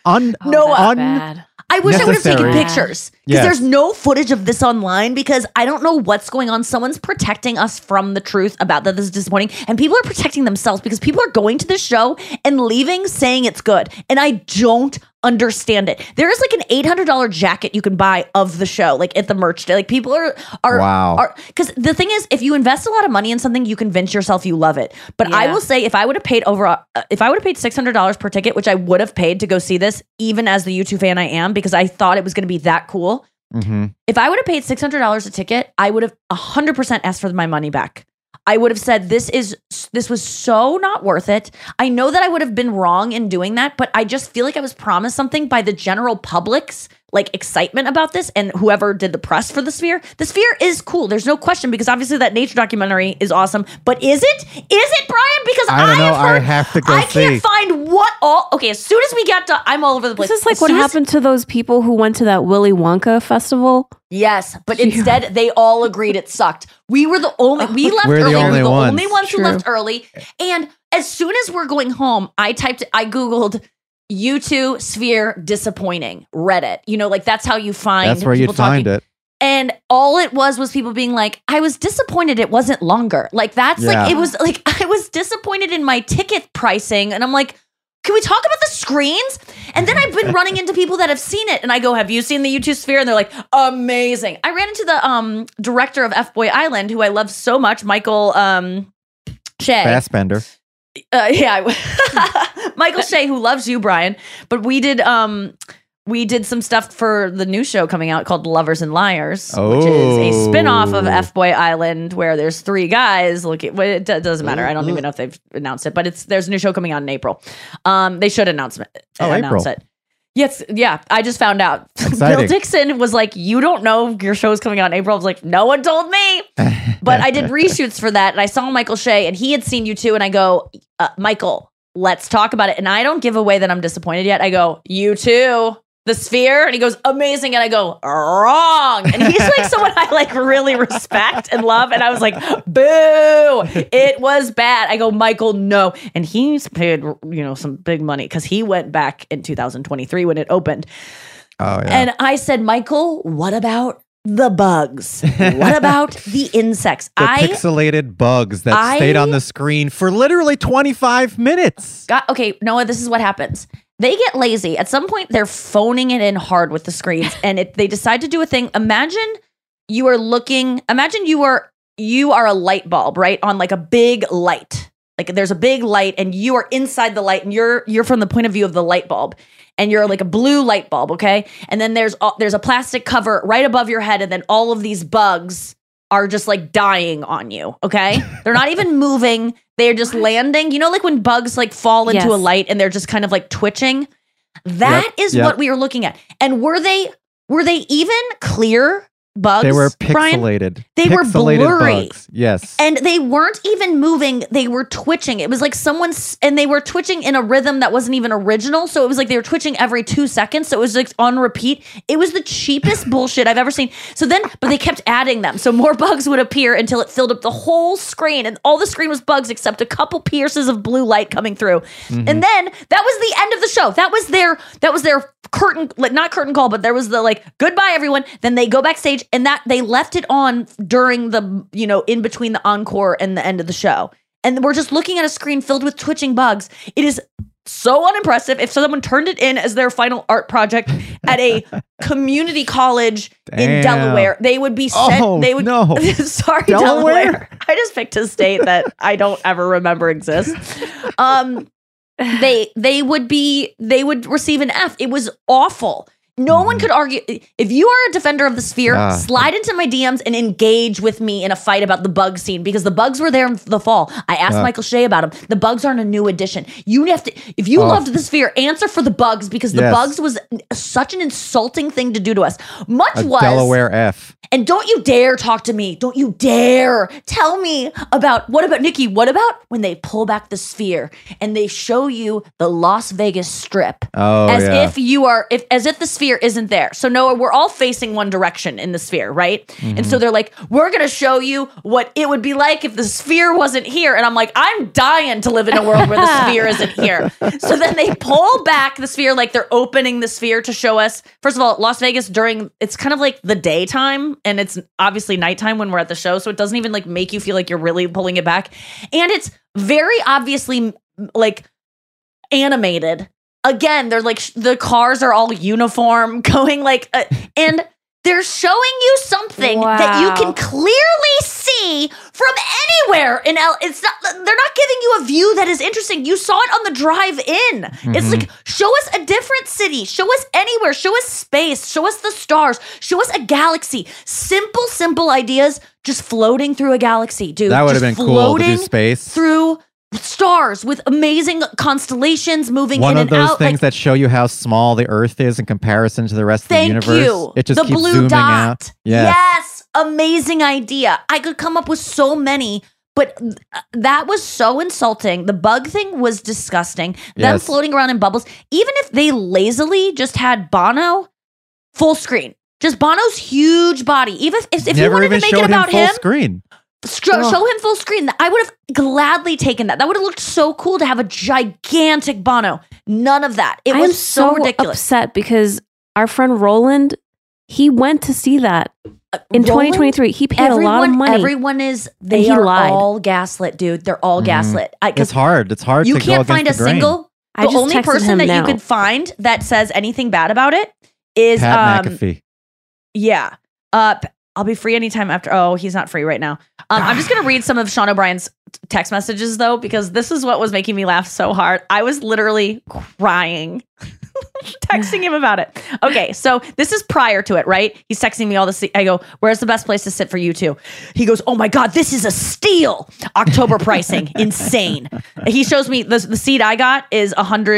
S6: bad. I wish I would have taken
S8: necessary.
S6: pictures because there's no footage of this online because I don't know what's going on. Someone's protecting us from the truth about that this is disappointing, and people are protecting themselves because people are going to this show and leaving saying it's good, and I don't understand it. There is an $800 jacket you can buy of the show, at the merch day. People are
S8: wow.
S6: Because the thing is, if you invest a lot of money in something, you convince yourself you love it. But I will say, if I would have paid $600 per ticket, which I would have paid to go see this, even as the U2 fan I am, because I thought it was going to be that cool.
S8: Mm-hmm.
S6: If I would have paid $600 a ticket, I would have 100% asked for my money back. I would have said, this was so not worth it. I know that I would have been wrong in doing that, but I just feel like I was promised something by the general public's excitement about this and whoever did the press for the Sphere. The Sphere is cool. There's no question because obviously that nature documentary is awesome. But is it? Is it, Brian? Because
S8: I don't know. I have to go see.
S6: I can't find what all. Okay, as soon as we get to, I'm all over the place.
S7: This is what happened to those people who went to that Willy Wonka festival.
S6: Yes, but instead they all agreed it sucked. We were the only. We left
S8: We're
S6: early.
S8: the only
S6: we were the
S8: ones.
S6: only ones who left early. And as soon as we're going home, I Googled U2 Sphere disappointing Reddit. That's how you find.
S8: That's where you'd find it.
S6: And all it was people being like, I was disappointed it wasn't longer. It was I was disappointed in my ticket pricing. And I'm like, can we talk about the screens? And then I've been running into people that have seen it. And I go, have you seen the U2 Sphere? And they're like, amazing. I ran into the director of F-Boy Island, who I love so much, Michael Shea.
S8: Fassbender.
S6: Michael Shea, who loves you, Brian. But we did some stuff for the new show coming out called Lovers and Liars, which is a spin-off of F-Boy Island where there's 3 guys. It doesn't matter. I don't even know if they've announced it, but there's a new show coming out in April. They should announce it. Yes, yeah. I just found out.
S8: Exciting.
S6: Bill Dixon was like, "You don't know your show's coming out in April." I was like, "No one told me." But I did reshoots for that, and I saw Michael Shea, and he had seen U2, and I go, Michael, let's talk about it. And I don't give away that I'm disappointed yet. I go, U2, the Sphere, and he goes, amazing. And I go, wrong. And he's someone I really respect and love. And I was like, boo, it was bad. I go, Michael, no. And he's paid, some big money because he went back in 2023 when it opened.
S8: Oh, yeah.
S6: And I said, Michael, what about the bugs? What about the insects?
S8: The pixelated bugs that stayed on the screen for literally 25 minutes.
S6: Okay, Noah, this is what happens. They get lazy. At some point, they're phoning it in hard with the screens, and they decide to do a thing. Imagine you are a light bulb, right? On a big light. There's a big light, and you are inside the light, and you're from the point of view of the light bulb. And you're a blue light bulb, okay? And then there's a plastic cover right above your head, and then all of these bugs are just dying on you, okay? They're not even moving. They're just landing. You know, when bugs fall into a light and they're just kind of twitching? That is what we were looking at. And were they even clear bugs?
S8: They were
S6: Brian?
S8: pixelated.
S6: They were blurry.
S8: Bugs. Yes.
S6: And they weren't even moving. They were twitching. It was and they were twitching in a rhythm that wasn't even original. So it was they were twitching every 2 seconds. So it was on repeat. It was the cheapest bullshit I've ever seen. So then, but they kept adding them. So more bugs would appear until it filled up the whole screen. And all the screen was bugs except a couple pierces of blue light coming through. Mm-hmm. And then that was the end of the show. That was their curtain, not curtain call, but there was the goodbye everyone. Then they go backstage. And that they left it on during the, in between the encore and the end of the show. And we're just looking at a screen filled with twitching bugs. It is so unimpressive. If someone turned it in as their final art project at a community college in Delaware, they would be sent.
S8: Oh,
S6: they would.
S8: no.
S6: Sorry,
S8: Delaware?
S6: Delaware. I just picked a state that I don't ever remember exists. They would receive an F. It was awful. No one could argue. If you are a defender of the sphere, slide into my DMs and engage with me in a fight about the bug scene, because the bugs were there in the fall. I asked Michael Shea about them. The bugs aren't a new addition. You have to, if you loved the sphere, answer for the bugs, because the bugs was such an insulting thing to do to us.
S8: Delaware F.
S6: And don't you dare talk to me. Don't you dare tell me about, what about Nikki? What about when they pull back the sphere and they show you the Las Vegas Strip as if the sphere isn't there. So Noah, we're all facing one direction in the sphere, right? Mm-hmm. And so they're like, we're going to show you what it would be like if the sphere wasn't here. And I'm like, I'm dying to live in a world where the sphere isn't here. So then they pull back the sphere, like they're opening the sphere to show us, first of all, Las Vegas it's kind of like the daytime, and it's obviously nighttime when we're at the show. So it doesn't even like make you feel like you're really pulling it back. And it's very obviously like animated. Again, they're like, the cars are all uniform going like, and they're showing you something that you can clearly see from anywhere in it's not, they're not giving you a view that is interesting. You saw it on the drive in. Mm-hmm. It's like, show us a different city, show us anywhere, show us space, show us the stars, show us a galaxy. Simple ideas just floating through a galaxy, dude.
S8: That would have been cool to do space.
S6: Through stars with amazing constellations moving in and out.
S8: One of those things that show you how small the Earth is in comparison to the rest of the universe.
S6: Thank you.
S8: It just
S6: the
S8: keeps
S6: blue
S8: zooming
S6: dot.
S8: out.
S6: Yes. Amazing idea. I could come up with so many, but that was so insulting. The bug thing was disgusting. Them floating around in bubbles. Even if they lazily just had Bono full screen, just Bono's huge body. Even if you wanted to make it about him,
S8: full screen.
S6: Show him full screen. I would have gladly taken that. That would have looked so cool to have a gigantic Bono. None of that. It was so ridiculous.
S7: Upset because our friend Roland, he went to see that in 2023. He paid a lot of money.
S6: Everyone is. They are all gaslit, dude. They're all gaslit.
S8: It's hard. It's hard.
S6: You
S8: to
S6: can't find a single. The only person that you could find that says anything bad about it is
S8: Pat McAfee.
S6: Yeah. I'll be free anytime after. Oh, he's not free right now. I'm just going to read some of Sean O'Brien's text messages, though, because this is what was making me laugh so hard. I was literally crying, texting him about it. Okay, so this is prior to it, right? He's texting me all this. I go, where's the best place to sit for you two? He goes, oh my God, this is a steal. October pricing, insane. He shows me the seat I got is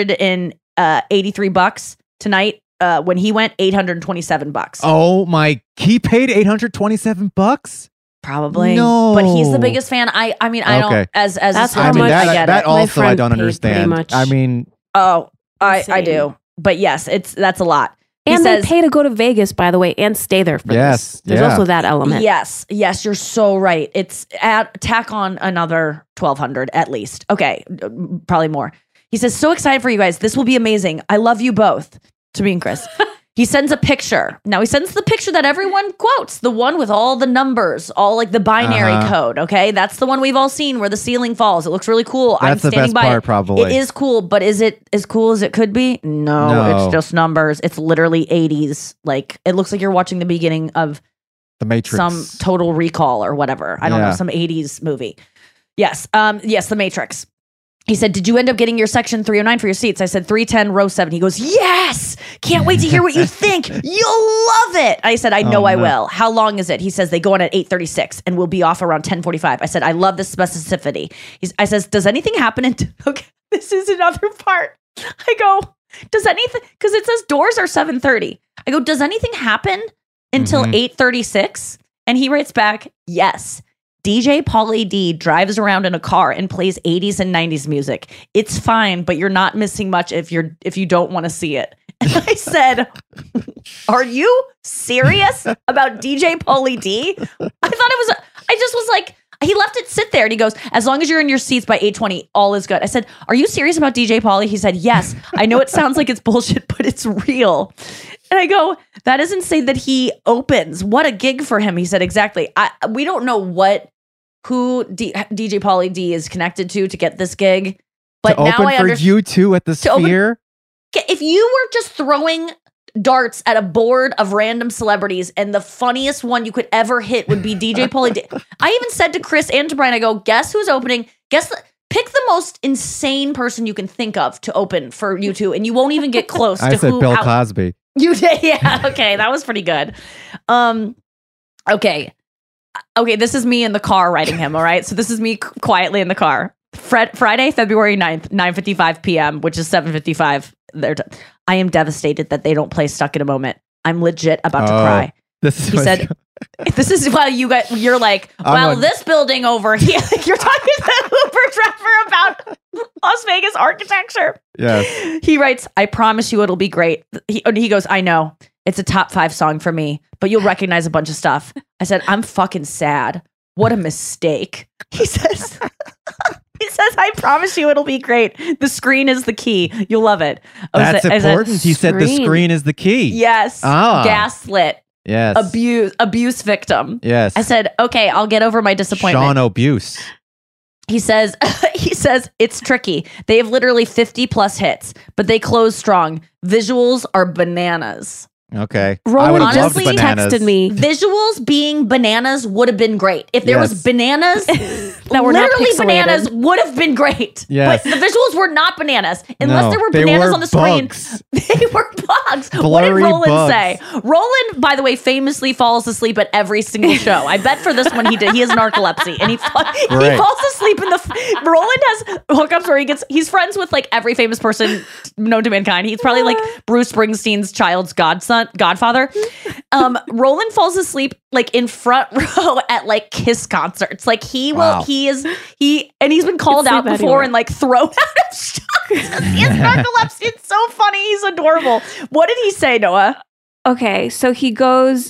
S6: $183 tonight. When he went, $827.
S8: Oh my! He paid $827.
S6: Probably.
S8: No,
S6: but he's the biggest fan. I mean, I don't. As
S7: that's
S6: how much I get
S8: that
S6: it.
S8: also I don't understand. I mean,
S6: I do. But yes, that's a lot.
S7: And they pay to go to Vegas, by the way, and stay there for this. There's also that element.
S6: Yes, you're so right. It's tack on another $1,200 at least. Okay, probably more. He says, so excited for you guys. This will be amazing. I love you both. To me and Chris. He sends a picture. Now he sends the picture that everyone quotes, the one with all the numbers, all like the binary code. Okay, that's the one we've all seen where the ceiling falls. It looks really cool.
S8: That's
S6: I'm standing
S8: the best
S6: by
S8: part,
S6: it.
S8: probably.
S6: It is cool, but is it as cool as it could be? No, it's just numbers. It's literally 80s. Like it looks like you're watching the beginning of
S8: The Matrix,
S6: some Total Recall or whatever. I don't know, some 80s movie. Yes, The Matrix. He said, did you end up getting your section 309 for your seats? I said 310, row 7. He goes, yes! Can't wait to hear what you think. You'll love it. I said, I know I will. How long is it? He says, they go on at 8:36 and we'll be off around 10:45. I said, I love this specificity. I says, does anything happen? Okay, this is another part. I go, does anything, because it says doors are 7:30. I go, does anything happen until 8:36? And he writes back, yes. DJ Pauly D drives around in a car and plays 80s and 90s music. It's fine, but you're not missing much if you don't want to see it. And I said, are you serious about DJ Pauly D? I just was like, he left it sit there and he goes, as long as you're in your seats by 8:20, all is good. I said, are you serious about DJ Pauly? He said, yes. I know it sounds like it's bullshit, but it's real. And I go, that doesn't say that he opens. What a gig for him. He said, exactly. We don't know who DJ Pauly D is connected to get this gig. But
S8: to
S6: now
S8: open
S6: I
S8: for
S6: understand.
S8: U2 at the Sphere.
S6: If you were just throwing darts at a board of random celebrities and the funniest one you could ever hit would be DJ Pauly. I even said to Chris and to Brian, I go, guess who's opening? Pick the most insane person you can think of to open for U2, and you won't even get close to
S8: I said Bill Cosby.
S6: You did, yeah. Okay, that was pretty good. Okay, this is me in the car writing him, all right? So this is me quietly in the car. Friday, February 9th, 9:55 p.m., which is 7:55. I am devastated that they don't play Stuck in a Moment. I'm legit about to cry. He said, this is why you're like, well, this building over here, you're talking to the Uber driver about Las Vegas architecture.
S8: Yes.
S6: He writes, I promise you it'll be great. He goes, I know. It's a top 5 song for me, but you'll recognize a bunch of stuff. I said, I'm fucking sad. What a mistake. He says, I promise you it'll be great. The screen is the key. You'll love it.
S8: That's important. He said the screen is the key.
S6: Yes. Gaslit.
S8: Yes.
S6: Abuse victim.
S8: Yes.
S6: I said, okay, I'll get over my disappointment.
S8: Sean Obuse.
S6: He says, it's tricky. They have literally 50 plus hits, but they close strong. Visuals are bananas.
S8: Okay.
S7: Roland just texted me.
S6: Visuals being bananas would have been great. If there was bananas,
S7: that were not
S6: literally
S7: pixelated.
S6: Bananas would have been great.
S8: Yes.
S6: But the visuals were not bananas. Unless there were bananas on the screen. They were bugs. What did
S8: Blurry
S6: Roland
S8: bugs.
S6: say? Roland, by the way, famously falls asleep at every single show. I bet for this one he did. He has narcolepsy. And he falls asleep in the... Roland has hookups where he's friends with like every famous person known to mankind. He's probably like Bruce Springsteen's child's godfather. Roland falls asleep like in front row at like Kiss concerts. Like he's been called out before and like thrown out of shows. He has narcolepsy. It's so funny. He's adorable. What did he say, Noah?
S7: Okay, so he goes,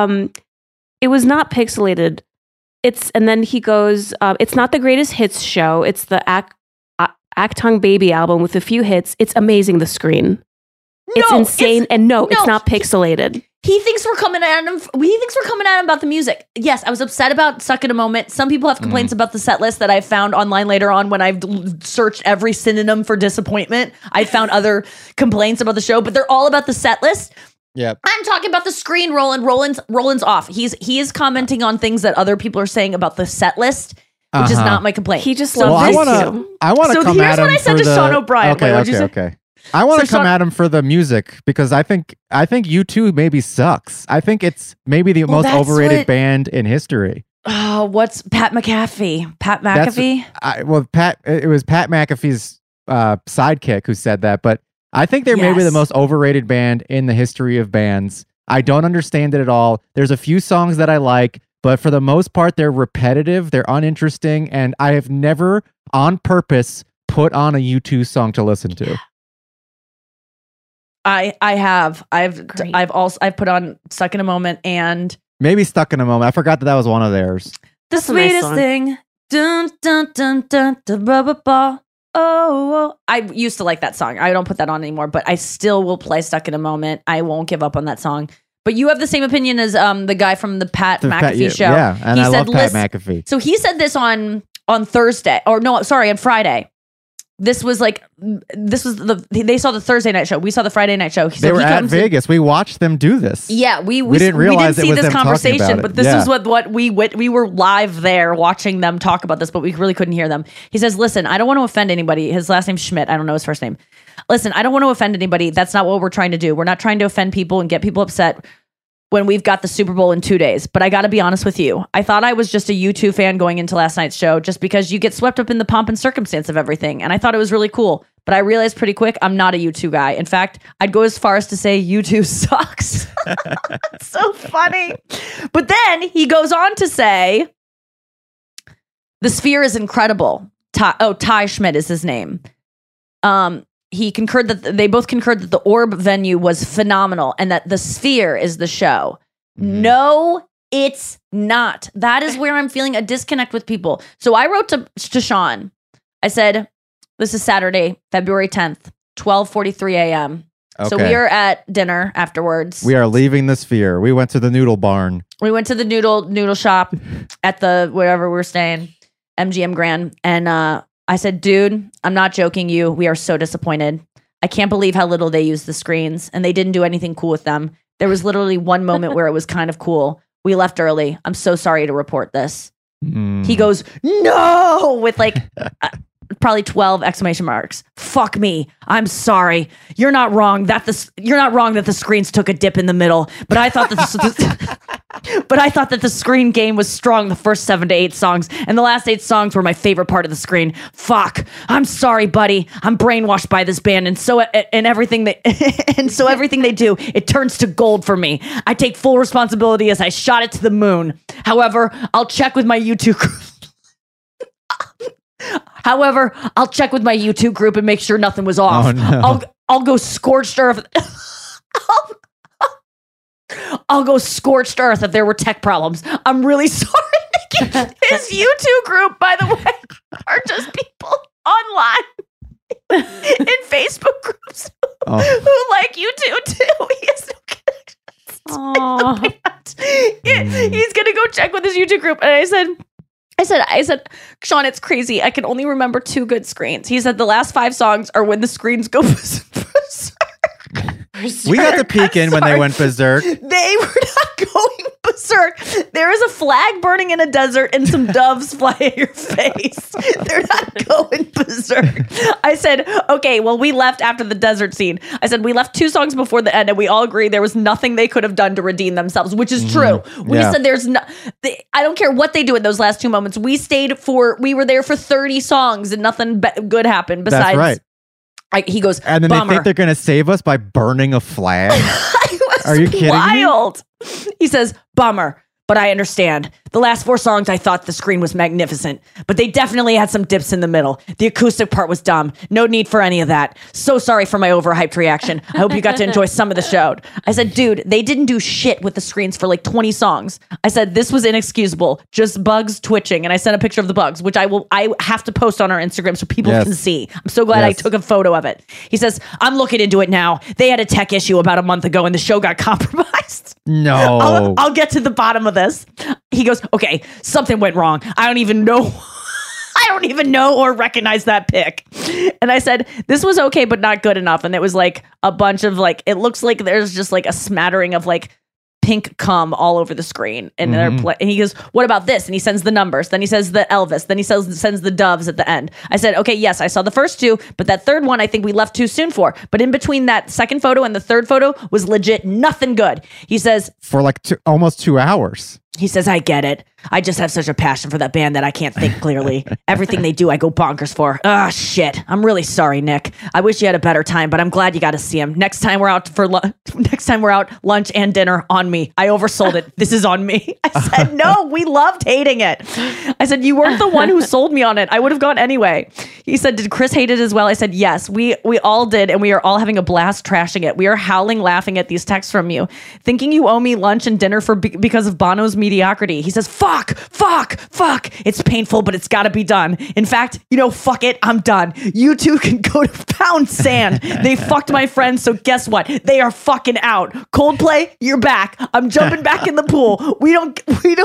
S7: it was not pixelated. And then he goes, it's not the greatest hits show. It's the Actung Baby album with a few hits. It's amazing, the screen. It's insane. It's not pixelated.
S6: He thinks we're coming at him. He thinks we're coming at him about the music. Yes, I was upset about Stuck in a Moment. Some people have complaints about the set list that I found online later on when I've searched every synonym for disappointment. I found other complaints about the show, but they're all about the set list.
S8: Yep.
S6: I'm talking about the screen, Roland. Roland's off. He is commenting on things that other people are saying about the set list, which is not my complaint.
S7: He just loves
S8: I want to come at him.
S6: So here's what I said to Sean O'Brien.
S8: Okay,
S6: Wait, what'd you say?
S8: okay. I want to come at him for the music because I think U2 maybe sucks. I think it's maybe the most overrated band in history.
S6: Oh, what's Pat McAfee? Pat McAfee?
S8: It was Pat McAfee's sidekick who said that, but I think they're maybe the most overrated band in the history of bands. I don't understand it at all. There's a few songs that I like, but for the most part, they're repetitive, they're uninteresting, and I have never on purpose put on a U2 song to listen to.
S6: I've put on Stuck in a Moment and
S8: maybe Stuck in a Moment. I forgot that was one of theirs.
S6: The Sweetest Thing. Dun, dun, dun, dun, dun, ba, ba, ba. Oh, I used to like that song. I don't put that on anymore, but I still will play Stuck in a Moment. I won't give up on that song. But you have the same opinion as the guy from the Pat McAfee show.
S8: Yeah, and I love Pat McAfee.
S6: So he said this on Thursday, on Friday. They saw the Thursday night show. We saw the Friday night show.
S8: They were at Vegas. We watched them do this.
S6: Yeah, we
S8: didn't realize
S6: we didn't see this conversation,
S8: but
S6: this is what we were live there watching them talk about this, but we really couldn't hear them. He says, "Listen, I don't want to offend anybody." His last name's Schmidt. I don't know his first name. Listen, I don't want to offend anybody. That's not what we're trying to do. We're not trying to offend people and get people upset when we've got the Super Bowl in 2 days. But I got to be honest with you. I thought I was just a U2 fan going into last night's show just because you get swept up in the pomp and circumstance of everything. And I thought it was really cool. But I realized pretty quick, I'm not a U2 guy. In fact, I'd go as far as to say U2 sucks. It's so funny. But then he goes on to say, the Sphere is incredible. Ty Schmidt is his name. They both concurred that the Orb venue was phenomenal and that the Sphere is the show. Mm-hmm. No, it's not. That is where I'm feeling a disconnect with people. So I wrote to Sean. I said, this is Saturday, February 10th, 12:43 a.m.
S8: Okay.
S6: So we are at dinner afterwards.
S8: We are leaving the Sphere. We went to the Noodle Barn.
S6: We went to the noodle shop at the wherever we're staying, MGM Grand, and I I said, dude, I'm not joking you. We are so disappointed. I can't believe how little they used the screens and they didn't do anything cool with them. There was literally one moment where it was kind of cool. We left early. I'm so sorry to report this. He goes, no, with like probably 12 exclamation marks. Fuck me. I'm sorry. You're not wrong that the screens took a dip in the middle, but I thought that the screen game was strong the first 7 to 8 songs, and the last 8 songs were my favorite part of the screen. Fuck. I'm sorry, buddy. I'm brainwashed by this band, and so everything they do, it turns to gold for me. I take full responsibility as I shot it to the moon. However, I'll check with my YouTube group and make sure nothing was off.
S8: Oh, no.
S6: I'll go scorched earth. I'll go scorched earth if there were tech problems. I'm really sorry, Nikki. His YouTube group, by the way, are just people online in Facebook groups who like YouTube too. He has no connections. He's gonna go check with his YouTube group, and I said, Sean, it's crazy. I can only remember 2 good screens. He said the last 5 songs are when the screens go berserk.
S8: We got the peek in when they went berserk.
S6: They were not going berserk. There is a flag burning in a desert and some doves fly at your face. They're not going berserk. I said, okay, well, we left after the desert scene. I said, we left 2 songs before the end, and we all agree there was nothing they could have done to redeem themselves, which is true. We said I don't care what they do in those last 2 moments. We were there for 30 songs and nothing good happened besides.
S8: That's right.
S6: He goes,
S8: and then
S6: bummer.
S8: they think they're going to save us by burning a flag. Are you kidding
S6: wild. Me? He says, bummer, but I understand. The last 4 songs, I thought the screen was magnificent, but they definitely had some dips in the middle. The acoustic part was dumb. No need for any of that. So sorry for my overhyped reaction. I hope you got to enjoy some of the show. I said, dude, they didn't do shit with the screens for like 20 songs. I said, this was inexcusable. Just bugs twitching. And I sent a picture of the bugs, which I have to post on our Instagram so people can see. I'm so glad I took a photo of it. He says, I'm looking into it now. They had a tech issue about a month ago and the show got compromised.
S8: No.
S6: I'll get to the bottom of this. He goes, okay, something went wrong. I don't even know or recognize that pic. And I said, this was okay, but not good enough. And it was like a bunch of like, it looks like there's just like a smattering of like pink cum all over the screen. And and he goes, what about this? And he sends the numbers. Then he says the Elvis. Then he sends the doves at the end. I said, okay, yes, I saw the first 2, but that third one I think we left too soon for. But in between that second photo and the third photo was legit nothing good. He says,
S8: for like almost 2 hours.
S6: He says, I get it. I just have such a passion for that band that I can't think clearly. Everything they do, I go bonkers for. Ah, shit. I'm really sorry, Nick. I wish you had a better time, but I'm glad you got to see him. Next time we're out lunch and dinner, on me. I oversold it. This is on me. I said, no, we loved hating it. I said, you weren't the one who sold me on it. I would have gone anyway. He said, did Chris hate it as well? I said, yes, we all did, and we are all having a blast trashing it. We are howling, laughing at these texts from you, thinking you owe me lunch and dinner because of Bono's mediocrity. He says, fuck. It's painful, but it's got to be done. In fact, fuck it. I'm done. You two can go to Pound Sand. They fucked my friends, so guess what? They are fucking out. Coldplay, you're back. I'm jumping back in the pool. We don't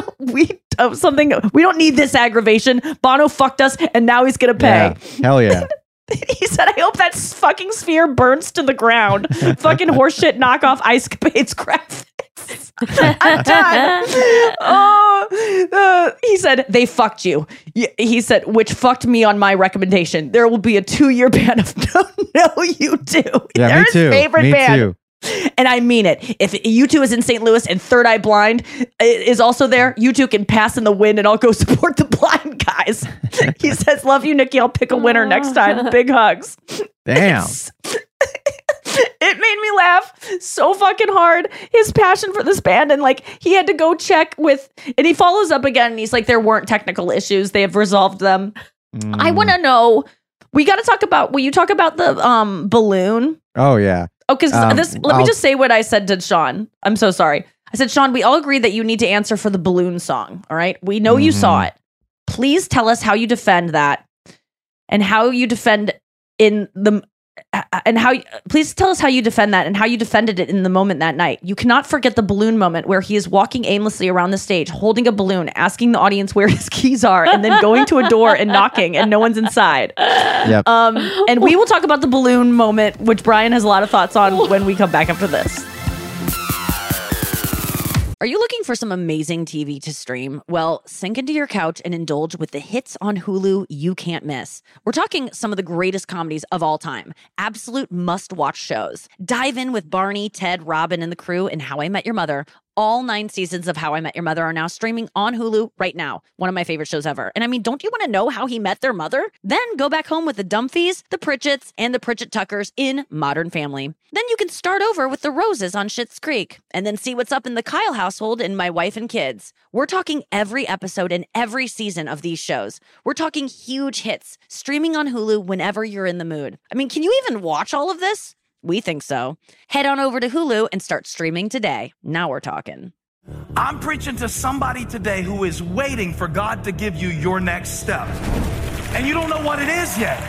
S6: need this aggravation. Bono fucked us, and now he's gonna pay.
S8: Yeah. Hell yeah.
S6: He said, I hope that fucking sphere burns to the ground. Fucking horseshit knockoff Ice Capades graphics. I'm done. He said, they fucked you. He said, which fucked me on my recommendation. There will be a 2-year ban of No, You Do.
S8: Yeah,
S6: They're
S8: me too.
S6: His favorite
S8: me
S6: band.
S8: Too.
S6: And I mean it. If U2 is in St. Louis and Third Eye Blind is also there, U2 can pass in the wind and I'll go support the blind guys. He says, love you, Nikki. I'll pick a winner next time. Big hugs.
S8: Damn.
S6: It made me laugh so fucking hard. His passion for this band, and like he had to go check with, and he follows up again and he's like, there weren't technical issues. They have resolved them. I want to know, will you talk about the balloon?
S8: Oh yeah.
S6: Oh, because let me just say what I said to Sean. I'm so sorry. I said, Sean, we all agree that you need to answer for the balloon song. All right. We know you saw it. Please tell us how you defend that and how you defend in the and how, please tell us how you defend that and how you defended it in the moment that night. You cannot forget the balloon moment where he is walking aimlessly around the stage, holding a balloon, asking the audience where his keys are, and then going to a door and knocking, and no one's inside.
S8: Yep.
S6: And we will talk about the balloon moment, which Brian has a lot of thoughts on when we come back after this. Are you looking for some amazing TV to stream? Well, sink into your couch and indulge with the hits on Hulu you can't miss. We're talking some of the greatest comedies of all time, absolute must-watch shows. Dive in with Barney, Ted, Robin, and the crew in How I Met Your Mother. All 9 seasons of How I Met Your Mother are now streaming on Hulu right now. One of my favorite shows ever. And I mean, don't you want to know how he met their mother? Then go back home with the Dumfies, the Pritchetts, and the Pritchett Tuckers in Modern Family. Then you can start over with the Roses on Schitt's Creek. And then see what's up in the Kyle household in My Wife and Kids. We're talking every episode and every season of these shows. We're talking huge hits, streaming on Hulu whenever you're in the mood. I mean, can you even watch all of this? We think so. Head on over to Hulu and start streaming today. Now we're talking.
S9: I'm preaching to somebody today who is waiting for God to give you your next step. And you don't know what it is yet.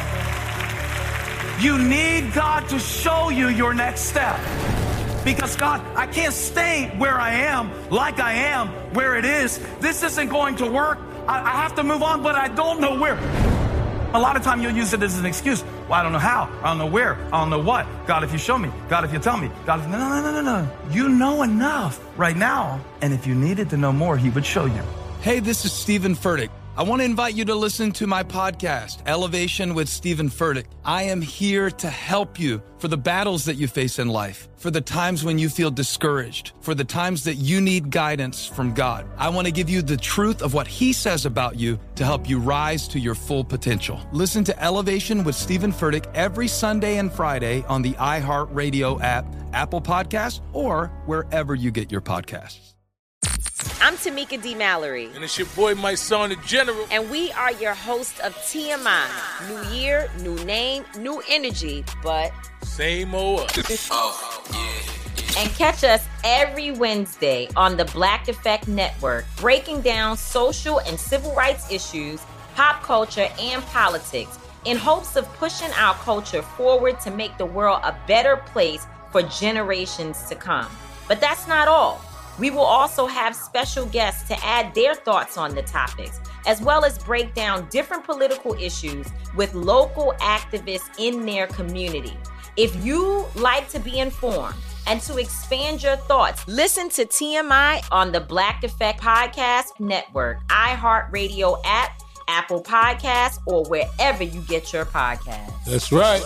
S9: You need God to show you your next step. Because God, I can't stay where I am, like I am, where it is. This isn't going to work. I have to move on, but I don't know where. A lot of time you'll use it as an excuse. Well, I don't know how. I don't know where. I don't know what. God, if you show me. God, if you tell me. God, if... No. You know enough right now. And if you needed to know more, he would show you.
S12: Hey, this is Stephen Furtick. I want to invite you to listen to my podcast, Elevation with Stephen Furtick. I am here to help you for the battles that you face in life, for the times when you feel discouraged, for the times that you need guidance from God. I want to give you the truth of what he says about you to help you rise to your full potential. Listen to Elevation with Stephen Furtick every Sunday and Friday on the iHeartRadio app, Apple Podcasts, or wherever you get your podcasts.
S10: I'm Tamika D. Mallory.
S11: And it's your boy, my son, the General.
S10: And we are your hosts of TMI. New year, new name, new energy, but
S11: same old us. Oh, yeah.
S10: And catch us every Wednesday on the Black Effect Network, breaking down social and civil rights issues, pop culture, and politics in hopes of pushing our culture forward to make the world a better place for generations to come. But that's not all. We will also have special guests to add their thoughts on the topics, as well as break down different political issues with local activists in their community. If you like to be informed and to expand your thoughts, listen to TMI on the Black Effect Podcast Network, iHeartRadio app, Apple Podcasts, or wherever you get your podcasts.
S11: That's right.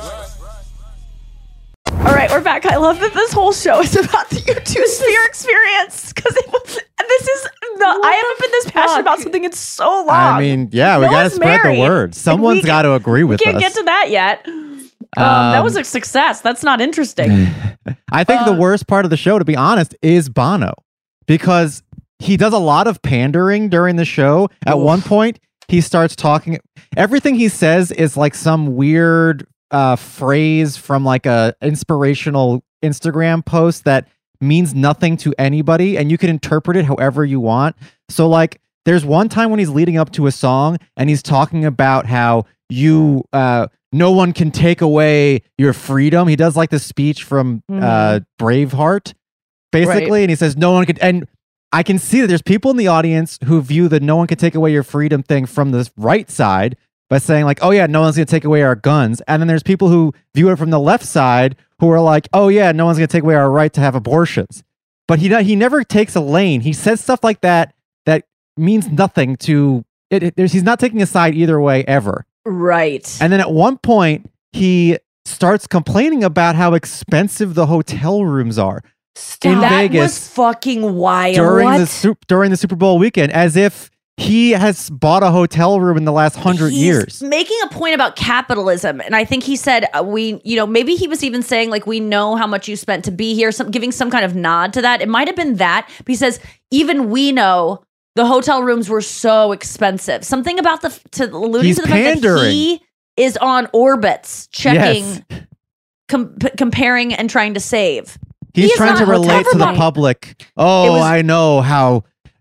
S6: All right, we're back. I love that this whole show is about the U2 Sphere experience because I haven't been this passionate about something in so long.
S8: I mean, yeah, we got to spread the word. Someone's got to agree with us.
S6: We can't get to that yet. That was a success. That's not interesting.
S8: I think the worst part of the show, to be honest, is Bono, because he does a lot of pandering during the show. At one point, he starts talking. Everything he says is like some weird phrase from like a inspirational Instagram post that means nothing to anybody, and you can interpret it however you want. So like there's one time when he's leading up to a song and he's talking about how you no one can take away your freedom. He does like the speech from Braveheart basically, right. And he says no one could, and I can see that there's people in the audience who view the no one can take away your freedom thing from the right side by saying like, oh yeah, no one's going to take away our guns. And then there's people who view it from the left side who are like, oh yeah, no one's going to take away our right to have abortions. But he never takes a lane. He says stuff like that means nothing to it. He's not taking a side either way ever.
S6: Right.
S8: And then at one point he starts complaining about how expensive the hotel rooms are in Vegas.
S6: That was fucking wild.
S8: During the Super Bowl weekend, as if he has bought a hotel room in the last 100 years.
S6: Making a point about capitalism. And I think he said, maybe he was even saying like, we know how much you spent to be here, giving some kind of nod to that. It might've been that, but he says, even we know the hotel rooms were so expensive. Something about alluding to the fact that he is on orbits, checking, comparing and trying to save.
S8: He's trying to relate to the public. Oh, I know how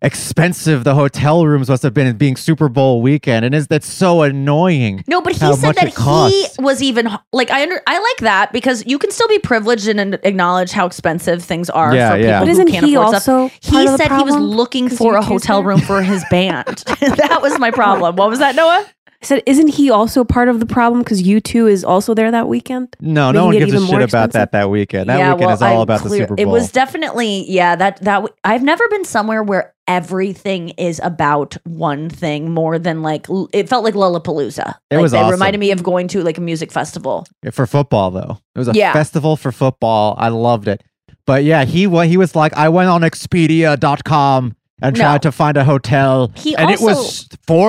S8: expensive the hotel rooms must have been being Super Bowl weekend, and that's so annoying.
S6: No, but he
S8: how
S6: said
S8: much
S6: that
S8: it costs.
S6: he was even like I like that because you can still be privileged and acknowledge how expensive things are
S8: Yeah,
S6: for people
S8: yeah.
S7: But
S6: who
S7: isn't
S6: can't
S7: he
S6: afford
S7: also
S6: stuff.
S7: part
S6: He
S7: of the
S6: said he was
S7: problem?
S6: looking
S7: 'Cause
S6: for a
S7: U2's
S6: hotel
S7: there?
S6: room for his band. That was my problem. What was that, Noah?
S7: I said, isn't he also part of the problem because U2 is also there that weekend?
S8: No,
S7: Making
S8: no one
S7: it
S8: gives a
S7: even
S8: shit
S7: more
S8: about
S7: expensive?
S8: that weekend. That
S6: Yeah,
S8: weekend
S6: well,
S8: is all
S6: I'm
S8: about the
S6: clear-
S8: Super Bowl.
S6: It was definitely I've never been somewhere where everything is about one thing more than like it felt like Lollapalooza.
S8: It
S6: Like,
S8: was
S6: It
S8: awesome.
S6: reminded me of going to like a music festival.
S8: For football, though. It was a
S6: Yeah.
S8: festival for football. I loved it. But yeah, he was like, I went on Expedia.com and
S6: No.
S8: tried to find a hotel,
S6: He
S8: and it
S6: also-
S8: was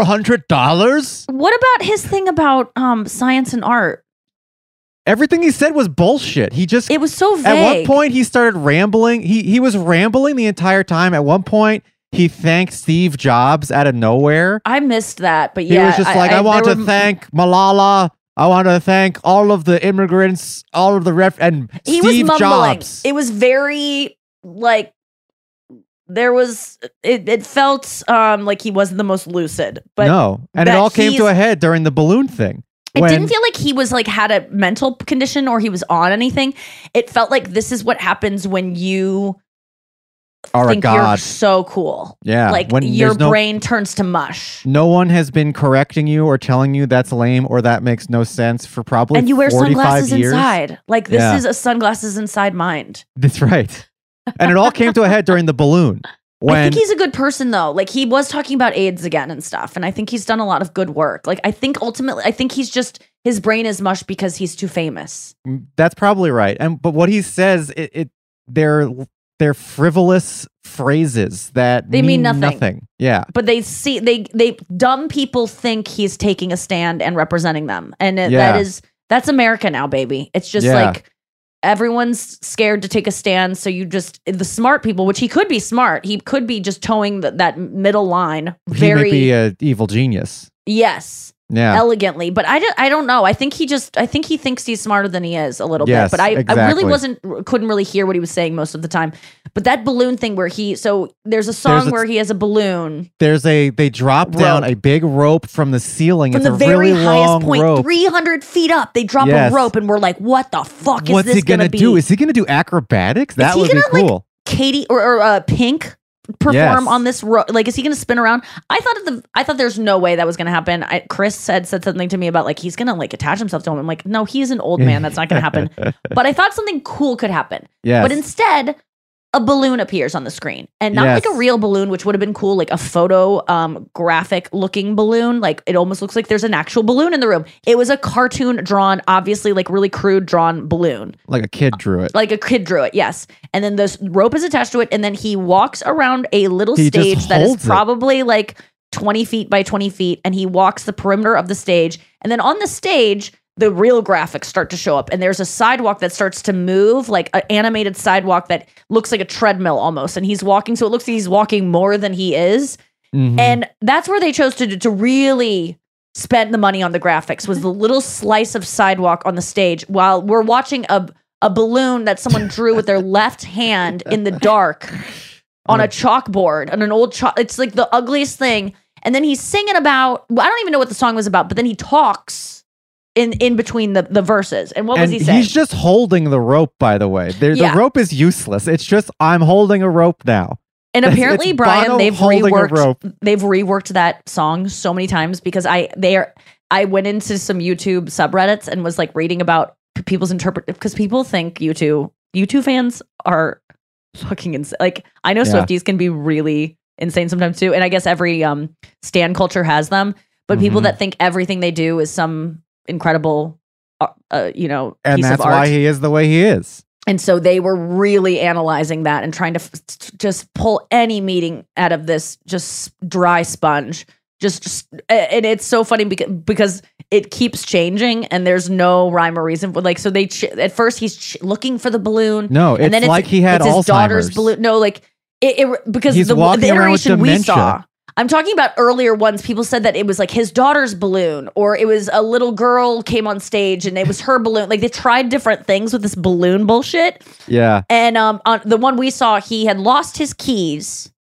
S8: $400.
S6: What about his thing about science and art?
S8: Everything he said was bullshit.
S6: It was so vague.
S8: At one point, he started rambling. He was rambling the entire time. At one point, he thanked Steve Jobs out of nowhere.
S6: I missed that, but
S8: He
S6: yeah,
S8: was just like, I want
S6: there
S8: to
S6: were-
S8: thank Malala. I want to thank all of the immigrants, all of the and
S6: He
S8: Steve
S6: was mumbling.
S8: Jobs.
S6: It was very like there was it felt like he wasn't the most lucid. But
S8: no, and it
S6: that
S8: all came to
S6: he's-
S8: a head during the balloon thing.
S6: It
S8: when-
S6: didn't feel like he was like had a mental condition or he was on anything. It felt like this is what happens when you
S8: Are a
S6: think you're
S8: god.
S6: so cool.
S8: Yeah,
S6: Like
S8: when
S6: your
S8: there's no-
S6: brain turns to mush.
S8: No one has been correcting you or telling you that's lame or that makes no sense for probably
S6: And you wear
S8: 45
S6: sunglasses
S8: years.
S6: inside. Like this
S8: Yeah.
S6: is a sunglasses inside mind.
S8: That's right. And it all came to a head during the balloon. When
S6: I think he's a good person though. Like he was talking about AIDS again and stuff. And I think he's done a lot of good work. Like I think ultimately, I think he's just, his brain is mush because he's too famous.
S8: That's probably right. But what he says, they're frivolous phrases that
S6: They mean nothing.
S8: Yeah.
S6: But they see, they dumb people think he's taking a stand and representing them. And
S8: Yeah.
S6: that's America now, baby. It's just
S8: Yeah.
S6: like, everyone's scared to take a stand. So you just, the smart people, which he could be smart. He could be just towing that middle line.
S8: He may be an evil genius.
S6: Yes.
S8: Yeah.
S6: Elegantly, but I don't know. I think he thinks he's smarter than he is a little
S8: Yes,
S6: bit. But I
S8: exactly.
S6: really couldn't really hear what he was saying most of the time. But that balloon thing where there's a song where he has a balloon
S8: They drop down
S6: Rope.
S8: a big rope from the ceiling.
S6: from
S8: It's
S6: the
S8: a
S6: very
S8: really
S6: highest
S8: long
S6: point,
S8: rope.
S6: 300 feet up. They drop
S8: Yes.
S6: a rope, and we're like, "What the fuck is
S8: What's
S6: this
S8: he gonna
S6: be?"
S8: do? Is he gonna do acrobatics? That
S6: he
S8: would be
S6: gonna, like,
S8: cool.
S6: Katie or Pink perform
S8: Yes.
S6: on this rope? Like, is he going to spin around? I thought there's no way that was going to happen. Chris said something to me about like he's going to like attach himself to him. I'm like, no, he's an old man. That's not going to happen. But I thought something cool could happen.
S8: Yes.
S6: But instead, a balloon appears on the screen, and not
S8: Yes.
S6: like a real balloon, which would have been cool, like a photo graphic looking balloon. Like it almost looks like there's an actual balloon in the room. It was a cartoon drawn, obviously like really crude drawn balloon.
S8: Like a kid drew it.
S6: Like a kid drew it, yes. And then this rope is attached to it, and then he walks around a little
S8: He just
S6: stage that is
S8: holds it.
S6: probably like 20 feet by 20 feet, and he walks the perimeter of the stage. And then on the stage, the real graphics start to show up, and there's a sidewalk that starts to move, like an animated sidewalk that looks like a treadmill almost. And he's walking, so it looks like he's walking more than he is.
S8: Mhm.
S6: And that's where they chose to really spend the money on the graphics, was the little slice of sidewalk on the stage while we're watching a balloon that someone drew with their left hand in the dark on a chalkboard, on an old chalk. It's like the ugliest thing. And then he's singing about, I don't even know what the song was about, but then he talks in between the verses. And what was
S8: And
S6: he saying?
S8: he's just holding the rope, by the way.
S6: Yeah.
S8: The rope is useless. It's just, I'm holding a rope now.
S6: And
S8: It's
S6: apparently, Brian,
S8: Bono
S6: they've
S8: holding a rope.
S6: reworked that song so many times because I went into some YouTube subreddits and was like reading about people's because people think U2 fans are fucking insane. Like I know
S8: Yeah.
S6: Swifties can be really insane sometimes too, and I guess every stan culture has them. But people
S8: Mhm.
S6: that think everything they do is some incredible,
S8: And
S6: piece
S8: that's
S6: of art.
S8: why he is the way he is.
S6: And so they were really analyzing that and trying to just pull any meaning out of this just dry sponge. And it's so funny because it keeps changing and there's no rhyme or reason for like. So they at first he's looking for the balloon.
S8: No,
S6: and then
S8: it's like he had
S6: it's his daughter's
S8: Alzheimer's.
S6: balloon. No, like because
S8: He's
S6: the
S8: walking around with
S6: iteration we
S8: dementia.
S6: saw. I'm talking about earlier ones. People said that it was like his daughter's balloon, or it was a little girl came on stage and it was her balloon. Like they tried different things with this balloon bullshit.
S8: Yeah.
S6: And on the one we saw, he had lost his keys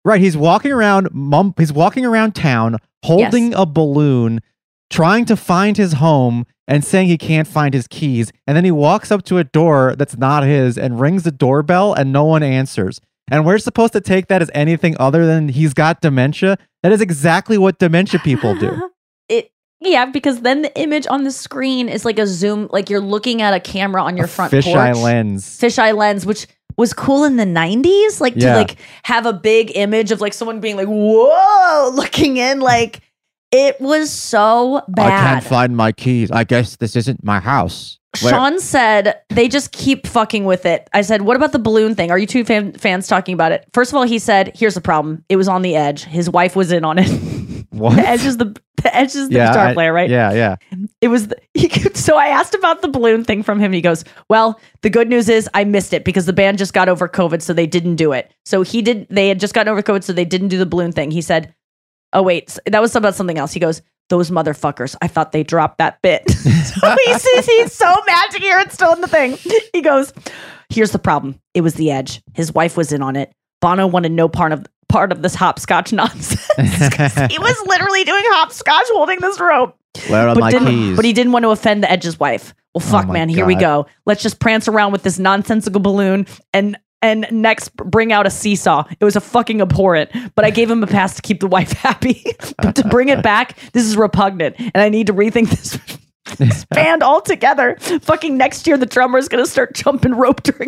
S8: Right. He's walking around. He's walking around town holding a balloon, trying to find his home and saying he can't find his keys. And then he walks up to a door that's not his and rings the doorbell and no one answers. And we're supposed to take that as anything other than he's got dementia. That is exactly what dementia people do.
S6: Yeah, because then the image on the screen is like a zoom, like you're looking at a camera on your front porch.
S8: Fisheye lens.
S6: Fisheye lens, which was cool in the 90s. Like to like have a big image of like someone being like, whoa, looking in. Like it was so bad.
S8: I can't find my keys. I guess this isn't my house.
S6: Sean said they just keep fucking with it. I said, what about the balloon thing? Are you two fans talking about it? First of all, he said, here's the problem. It was on the edge. His wife was in on it.
S8: What?
S6: The edge is the guitar player, right?
S8: Yeah.
S6: It was so I asked about the balloon thing from him. He goes, well, the good news is I missed it because the band just got over COVID, so they didn't do it. So they had just gotten over COVID, so they didn't do the balloon thing. He said, oh wait, that was about something else. He goes, those motherfuckers, I thought they dropped that bit. So he's so mad to hear it's still in the thing. He goes, here's the problem. It was the edge. His wife was in on it. Bono wanted no part of this hopscotch nonsense. He was literally doing hopscotch holding this rope.
S8: Where are my keys?
S6: But he didn't want to offend the Edge's wife. Well, fuck, man, here we go. Let's just prance around with this nonsensical balloon and next bring out a seesaw. It was a fucking abhorrent, but I gave him a pass to keep the wife happy. But to bring it back, this is repugnant, and I need to rethink this band altogether. Fucking next year, the drummer is going to start jumping rope during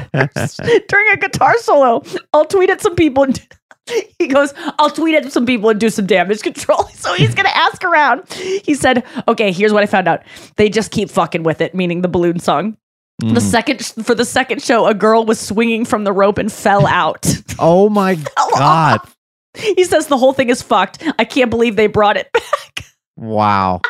S6: a guitar solo. I'll tweet at some people and he goes, I'll tweet at some people and do some damage control. So he's going to ask around. He said, okay, here's what I found out. They just keep fucking with it, meaning the balloon song. For the second show, a girl was swinging from the rope and fell out.
S8: Oh my God.
S6: He says the whole thing is fucked. I can't believe they brought it back.
S8: Wow.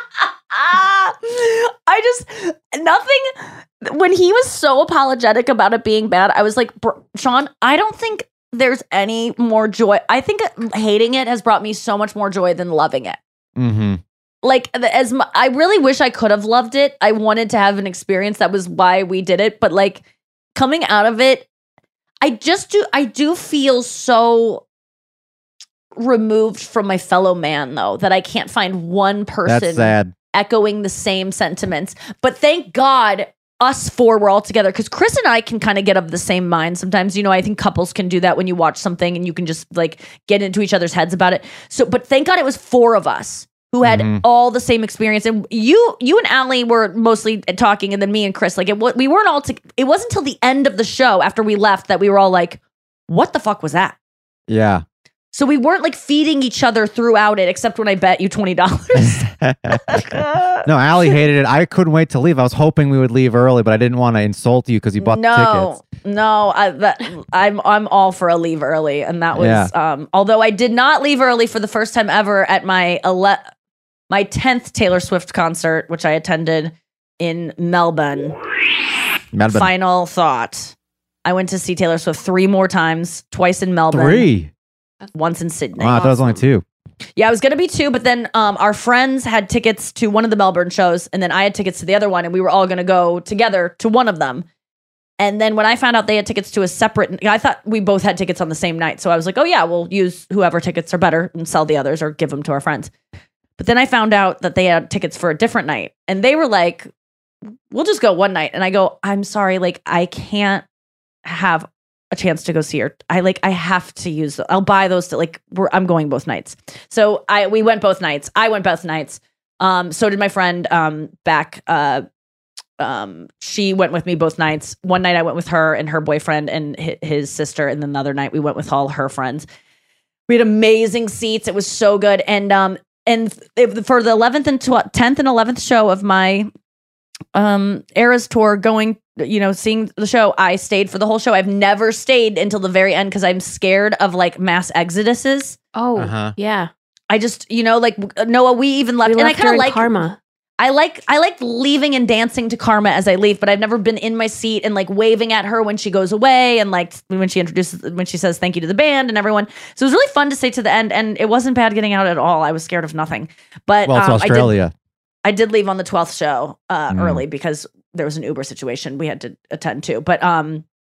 S6: When he was so apologetic about it being bad, I was like, Sean, I don't think there's any more joy. I think hating it has brought me so much more joy than loving it.
S8: Mm-hmm.
S6: Like I really wish I could have loved it. I wanted to have an experience. That was why we did it. But like coming out of it, I do feel so removed from my fellow man though, that I can't find one person echoing the same sentiments. But thank God us four were all together, because Chris and I can kind of get of the same mind sometimes. You know, I think couples can do that when you watch something and you can just like get into each other's heads about it. So, but thank God it was four of us who had all the same experience. And you and Allie were mostly talking, and then me and Chris, like we weren't all, it wasn't until the end of the show after we left that we were all like, what the fuck was that?
S8: Yeah.
S6: So we weren't like feeding each other throughout it, except when I bet you $20.
S8: No, Allie hated it. I couldn't wait to leave. I was hoping we would leave early, but I didn't want to insult you because you bought the tickets.
S6: No, I'm all for a leave early, and that was although I did not leave early for the first time ever at my 10th Taylor Swift concert, which I attended in Melbourne. Final thought: I went to see Taylor Swift 3 more times, twice in Melbourne.
S8: 3.
S6: Once in Sydney.
S8: Wow, I thought it was only 2.
S6: Yeah, it was going to be 2, but then our friends had tickets to one of the Melbourne shows, and then I had tickets to the other one, and we were all going to go together to one of them. And then when I found out they had tickets to a separate, I thought we both had tickets on the same night. So I was like, oh yeah, we'll use whoever tickets are better and sell the others or give them to our friends. But then I found out that they had tickets for a different night, and they were like, we'll just go one night. And I go, I'm sorry, like I can't have a chance to go see her. I have to use I'll buy those to I'm going both nights. So we went both nights. I went both nights. So did my friend back. She went with me both nights. One night I went with her and her boyfriend and his sister, and then the other night we went with all her friends. We had amazing seats. It was so good. And for the 11th and 10th and 11th show of my Eras tour, going, seeing the show, I stayed for the whole show. I've never stayed until the very end because I'm scared of like mass exoduses.
S7: Oh, yeah.
S6: I just, Noah, we even left, and I kind of like
S7: Karma.
S6: I like leaving and dancing to Karma as I leave, but I've never been in my seat and like waving at her when she goes away, and like when she says thank you to the band and everyone. So it was really fun to stay to the end, and it wasn't bad getting out at all. I was scared of nothing. But
S8: it's Australia.
S6: I did leave on the 12th show early because there was an Uber situation we had to attend to. But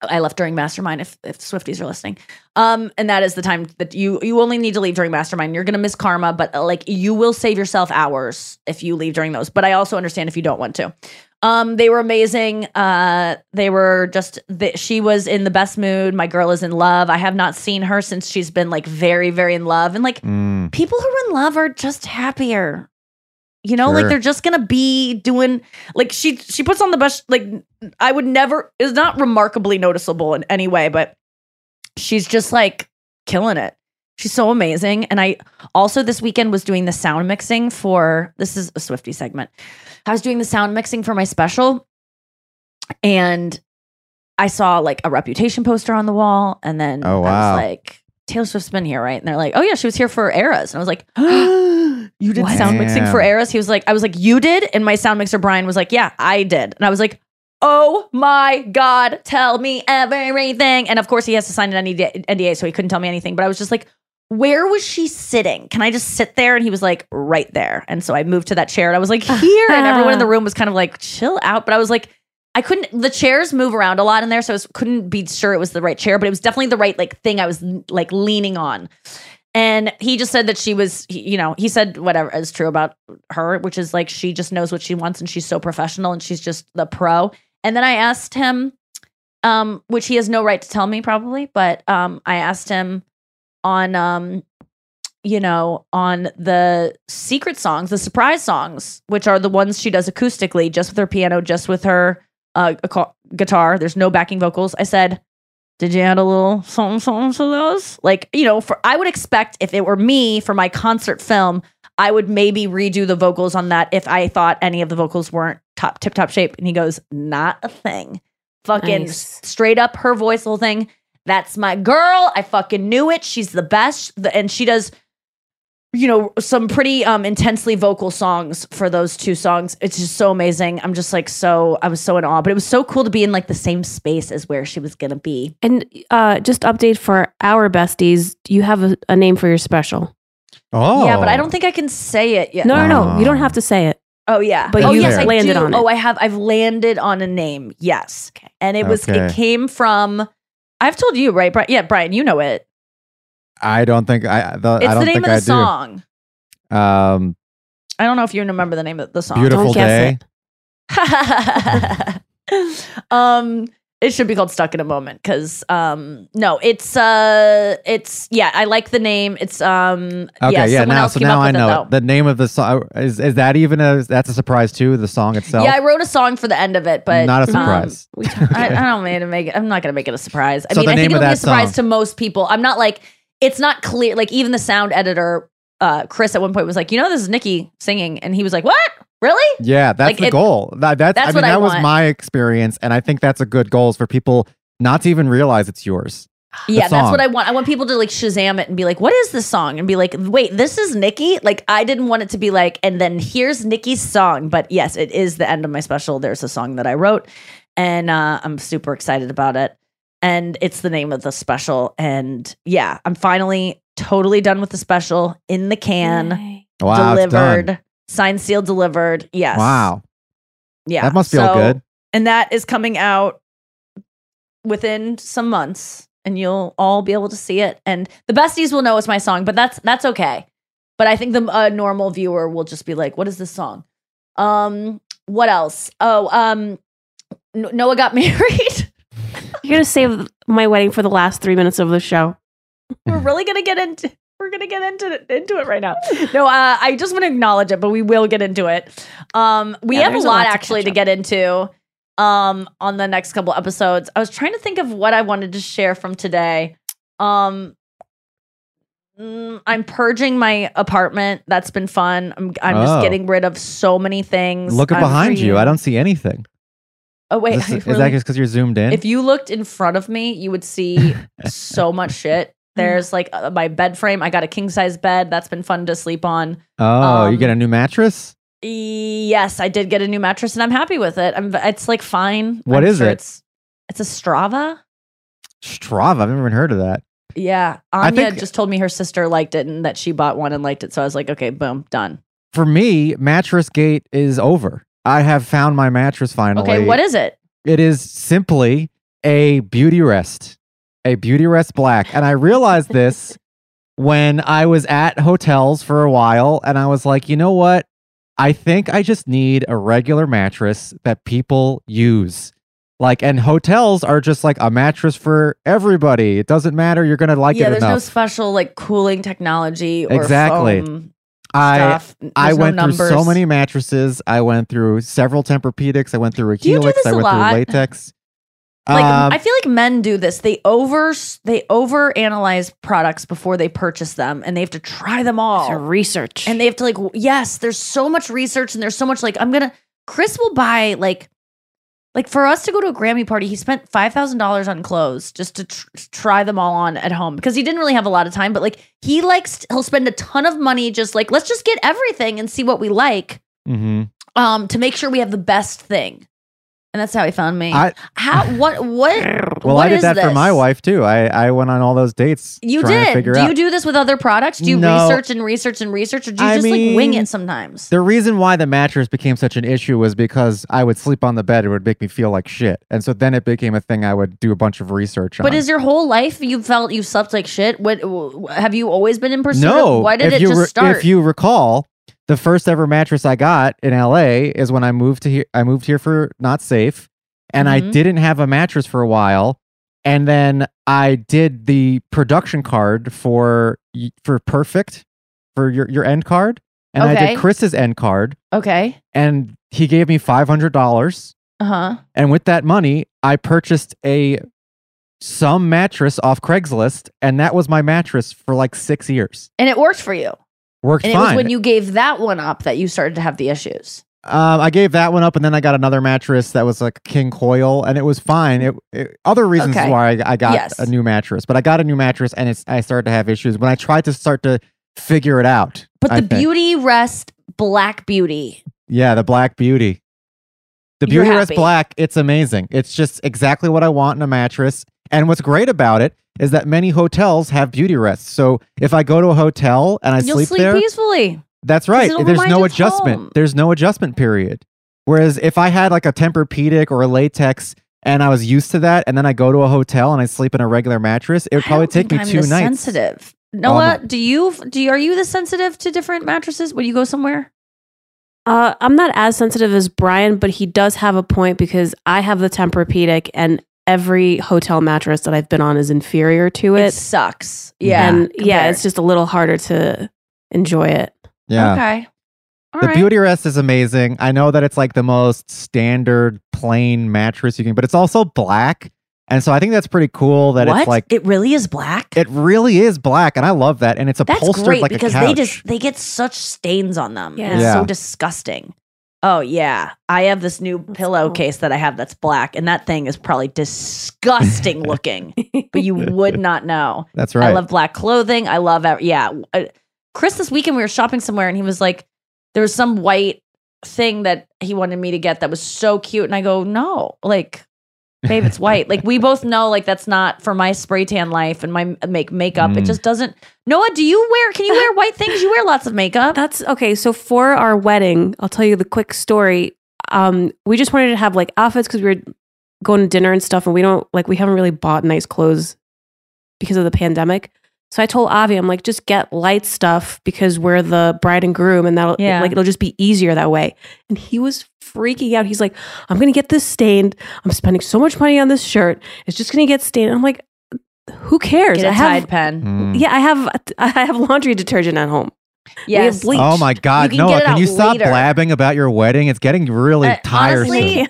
S6: I left during Mastermind if Swifties are listening. And that is the time that you only need to leave during Mastermind. You're going to miss Karma, but like you will save yourself hours if you leave during those. But I also understand if you don't want to. They were amazing. They were just, she was in the best mood. My girl is in love. I have not seen her since she's been like very, very in love. And like people who are in love are just happier. You know, like they're just going to be doing, like she puts on the best, like I would never, it's not remarkably noticeable in any way, but she's just like killing it. She's so amazing. And I also this weekend was doing the sound mixing for, this is a Swiftie segment. I was doing the sound mixing for my special and I saw like a Reputation poster on the wall. And then I was like, Taylor Swift's been here, right? And they're like, oh yeah, she was here for Eras. And I was like, you did sound mixing for Eras? I was like, you did? And my sound mixer, Brian, was like, yeah, I did. And I was like, oh my God, tell me everything. And of course he has to sign an NDA, so he couldn't tell me anything. But I was just like, where was she sitting? Can I just sit there? And he was like, right there. And so I moved to that chair and I was like, here. And everyone in the room was kind of like, chill out. But I was like, the chairs move around a lot in there. So I couldn't be sure it was the right chair, but it was definitely the right like thing I was like leaning on. And he just said that she was, he said whatever is true about her, which is like, she just knows what she wants and she's so professional and she's just the pro. And then I asked him, which he has no right to tell me probably, but I asked him on, on the secret songs, the surprise songs, which are the ones she does acoustically, just with her piano, just with her guitar. There's no backing vocals. I said, did you add a little something to those? Like, I would expect if it were me for my concert film, I would maybe redo the vocals on that if I thought any of the vocals weren't tip-top shape. And he goes, not a thing. Fucking straight up her voice, the whole thing. That's my girl. I fucking knew it. She's the best. And she does, some pretty intensely vocal songs for those two songs. It's just so amazing. I'm just like, I was so in awe. But it was so cool to be in like the same space as where she was going to be.
S7: And just update for our besties, you have a name for your special.
S8: Oh.
S6: Yeah, but I don't think I can say it yet.
S7: No. You don't have to say it.
S6: Oh yeah.
S7: But you landed on it.
S6: Oh, I've landed on a name. Yes. Okay. And it came from, I've told you, right? Yeah, Brian, you know it.
S8: I don't think
S6: it's the name of the song. I don't know if you remember the name of the song.
S8: Beautiful Day.
S6: It should be called Stuck in a Moment because no, it's I like the name. It's
S8: okay, yeah. Now I know it. The name of the song is that even that's a surprise too, the song itself?
S6: Yeah, I wrote a song for the end of it, but
S8: not a surprise.
S6: I don't mean to make it. I'm not gonna make it a surprise. I mean, I think it'll be a surprise to most people. I'm not like, it's not clear. Like even the sound editor, Chris, at one point was like, this is Nikki singing, and he was like, what? Really?
S8: Yeah, that's the goal. That was my experience, and I think that's a good goal for people not to even realize it's yours.
S6: Yeah, that's what I want. I want people to like Shazam it and be like, what is this song? And be like, wait, this is Nikki? Like, I didn't want it to be like, and then here's Nikki's song. But yes, it is the end of my special. There's a song that I wrote, and I'm super excited about it. And it's the name of the special. And yeah, I'm finally totally done with the special, in the can,
S8: wow,
S6: delivered. Signed, sealed, delivered. Yes.
S8: Wow.
S6: Yeah.
S8: That must feel good.
S6: And that is coming out within some months, and you'll all be able to see it. And the besties will know it's my song, but that's okay. But I think the normal viewer will just be like, what is this song? What else? Oh, Noah got married.
S7: You're going to save my wedding for the last 3 minutes of the show.
S6: We're really going to get into it right now. No, I just want to acknowledge it, but we will get into it. We have a lot actually to get into on the next couple episodes. I was trying to think of what I wanted to share from today. I'm purging my apartment. That's been fun. I'm just getting rid of so many things.
S8: Look behind you. I don't see anything.
S6: Oh wait,
S8: is that just because you're zoomed in?
S6: If you looked in front of me, you would see so much shit. There's like my bed frame. I got a king size bed. That's been fun to sleep on.
S8: Oh, you get a new mattress?
S6: Yes, I did get a new mattress, and I'm happy with it. It's like fine.
S8: What is it?
S6: It's a Strava.
S8: Strava? I've never even heard of that.
S6: Yeah, Anya just told me her sister liked it and that she bought one and liked it. So I was like, okay, boom, done.
S8: For me, Mattress Gate is over. I have found my mattress finally.
S6: Okay, what is it?
S8: It is simply a Beauty Rest Black. And I realized this when I was at hotels for a while, and I was like, you know what? I think I just need a regular mattress that people use. Like, and hotels are just like a mattress for everybody. It doesn't matter. You're going to like it enough.
S6: Yeah, there's no special like cooling technology or
S8: exactly.
S6: foam
S8: stuff. I
S6: There's
S8: went
S6: no
S8: through so
S6: numbers.
S8: many mattresses. I went through several Tempur-Pedics. I went through a
S6: Do you do
S8: Helix.
S6: this
S8: I
S6: a
S8: went
S6: lot?
S8: through latex.
S6: Like I feel like men do this. They over analyze products before they purchase them, and they have to try them all.
S7: So research.
S6: And they have to like, yes, there's so much research, and there's so much like Chris will buy like for us to go to a Grammy party, he spent $5,000 on clothes just to try them all on at home because he didn't really have a lot of time. But like he'll spend a ton of money just like, let's just get everything and see what we like to make sure we have the best thing. And that's how he found me. What
S8: Well, I did
S6: is
S8: that for
S6: this?
S8: my wife too. I went on all those dates.
S6: You
S8: trying to
S6: did.
S8: figure
S6: Do
S8: out.
S6: you do this with other products? Do you
S8: No.
S6: research, or do you just like wing it sometimes?
S8: The reason why the mattress became such an issue was because I would sleep on the bed. It would make me feel like shit. And so then it became a thing I would do a bunch of research on.
S6: But is your whole life you felt you slept like shit? What have you always been in pursuit
S8: no.
S6: of? Why did
S8: If
S6: it
S8: you
S6: just start?
S8: If you recall, the first ever mattress I got in LA is when I moved to here. I moved here for Not Safe. And I didn't have a mattress for a while. And then I did the production card for Perfect, for your end card. And I
S6: Okay.
S8: did Chris's end card.
S6: Okay.
S8: And he gave me $500.
S6: Uh-huh.
S8: And with that money, I purchased some mattress off Craigslist. And that was my mattress for like 6 years.
S6: And it worked for you.
S8: Worked
S6: and
S8: fine.
S6: it was when you gave that one up that you started to have the issues.
S8: I gave that one up, and then I got another mattress that was like King Coil, and it was fine. Other reasons
S6: Okay.
S8: why I got
S6: Yes.
S8: a new mattress, but I got a new mattress, and I started to have issues when I tried to start to figure it out.
S6: But
S8: I
S6: the
S8: think.
S6: Beauty Rest Black Beauty.
S8: Yeah, the Black Beauty. The
S6: You're
S8: Beauty Rest
S6: happy.
S8: Black, it's amazing. It's just exactly what I want in a mattress. And what's great about it is that many hotels have Beauty Rests. So if I go to a hotel and I
S6: You'll sleep
S8: there,
S6: peacefully.
S8: that's right.
S6: it'll
S8: There's
S6: remind
S8: no
S6: you of
S8: adjustment.
S6: home.
S8: There's no adjustment period. Whereas if I had like a Tempur-Pedic or a latex and I was used to that, and then I go to a hotel and I sleep in a regular mattress, it would probably take me
S6: I'm
S8: 2
S6: this
S8: nights.
S6: sensitive. Noah, are you this sensitive to different mattresses when you go somewhere?
S7: I'm not as sensitive as Brian, but he does have a point because I have the Tempur-Pedic, and every hotel mattress that I've been on is inferior to it.
S6: It sucks. Yeah.
S7: And yeah,
S6: compared.
S7: it's just a little harder to enjoy it.
S8: Yeah.
S6: Okay. All
S8: The
S6: right.
S8: Beauty Rest is amazing. I know that it's like the most standard plain mattress you can, but it's also black. And so I think that's pretty cool that
S6: What?
S8: it's like
S6: It really is black?
S8: it really is black, and I love that. And it's
S6: That's
S8: upholstered
S6: great
S8: like
S6: because
S8: a couch.
S6: they get such stains on them.
S7: Yeah.
S6: It's
S8: Yeah.
S6: so disgusting. Oh yeah. I have this new pillowcase that I have that's black, and that thing is probably disgusting looking. But you would not know.
S8: That's right.
S6: I love black clothing. I love Chris, this weekend we were shopping somewhere and he was like, there was some white thing that he wanted me to get that was so cute. And I go, no, like, babe, it's white. Like, we both know, like, that's not for my spray tan life and my makeup. It just doesn't. Noah, can you wear white things? You wear lots of makeup.
S7: That's okay. So for our wedding, I'll tell you the quick story. We just wanted to have like outfits because we were going to dinner and stuff, and we haven't really bought nice clothes because of the pandemic. So I told Avi, I'm like, just get light stuff because we're the bride and groom, and it'll just be easier that way. And he was freaking out. He's like, I'm gonna get this stained. I'm spending so much money on this shirt. It's just gonna get stained. I'm like, who cares?
S6: Get a
S7: I have
S6: Tide pen.
S7: Yeah, I have laundry detergent at home. We have
S6: Yes.
S7: bleach.
S8: Oh my God,
S6: You can get
S8: Noah,
S6: it
S8: can
S6: out
S8: you stop
S6: later.
S8: blabbing about your wedding? It's getting really tiresome.
S6: Honestly,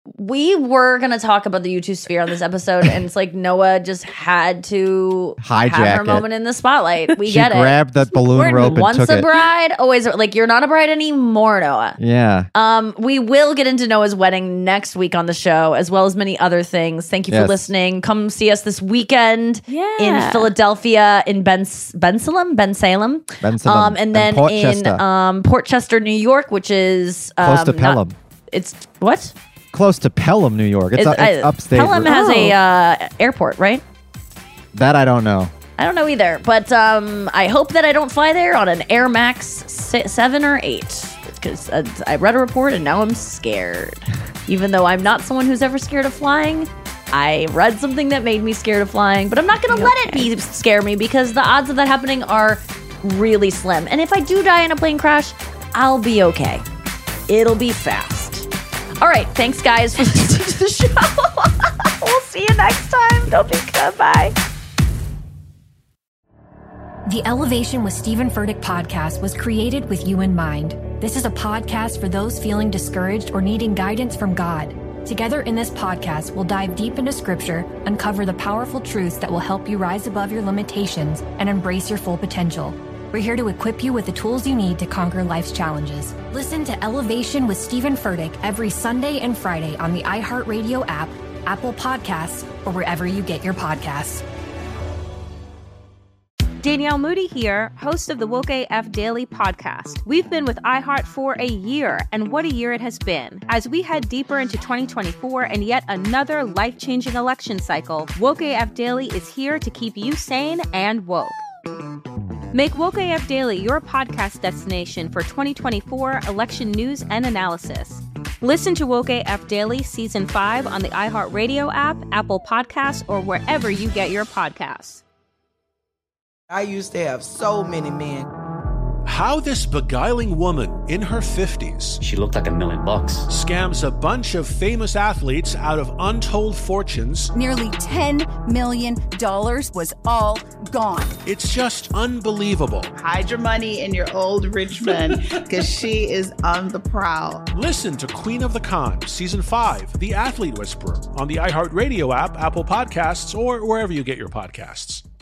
S6: we were going to talk about the YouTube sphere on this episode, and it's like Noah just had to
S8: Hijack
S6: have her
S8: it.
S6: moment in the spotlight. We
S8: She
S6: get it.
S8: grabbed that balloon rope and
S6: Once
S8: took
S6: a
S8: it.
S6: bride, always like you're not a bride anymore, Noah.
S8: Yeah.
S6: We will get into Noah's wedding next week on the show, as well as many other things. Thank you for
S8: Yes.
S6: listening. Come see us this weekend
S7: Yeah.
S6: in Philadelphia, in Bensalem,
S8: Bensalem.
S6: and then
S8: Port
S6: in
S8: Chester.
S6: Port Chester, New York, which is
S8: Close to Pelham.
S6: It's what?
S8: Close to Pelham, New York. It's upstate.
S6: Pelham has a airport, right?
S8: That I don't know.
S6: I don't know either, but I hope that I don't fly there on an Air Max 7 or 8 because I read a report and now I'm scared. Even though I'm not someone who's ever scared of flying, I read something that made me scared of flying, but I'm not going to let it scare me because the odds of that happening are really slim. And if I do die in a plane crash, I'll be okay. It'll be fast. All right, thanks guys for listening to the show. We'll see you next time. Don't be good. Bye.
S3: The Elevation with Stephen Furtick podcast was created with you in mind. This is a podcast for those feeling discouraged or needing guidance from God. Together in this podcast, we'll dive deep into scripture, uncover the powerful truths that will help you rise above your limitations and embrace your full potential. We're here to equip you with the tools you need to conquer life's challenges. Listen to Elevation with Stephen Furtick every Sunday and Friday on the iHeartRadio app, Apple Podcasts, or wherever you get your podcasts.
S13: Danielle Moody here, host of the Woke AF Daily podcast. We've been with iHeart for a year, and what a year it has been. As we head deeper into 2024 and yet another life-changing election cycle, Woke AF Daily is here to keep you sane and woke. Make Woke AF Daily your podcast destination for 2024 election news and analysis. Listen to Woke AF Daily Season 5 on the iHeartRadio app, Apple Podcasts, or wherever you get your podcasts.
S14: I used to have so many men.
S15: How this beguiling woman in her 50s,
S16: she looked like $1 million,
S15: scams a bunch of famous athletes out of untold fortunes.
S17: Nearly $10 million was all gone.
S15: It's just unbelievable.
S18: Hide your money in your old rich man, because she is on the prowl.
S15: Listen to Queen of the Con, Season 5, The Athlete Whisperer, on the iHeartRadio app, Apple Podcasts, or wherever you get your podcasts.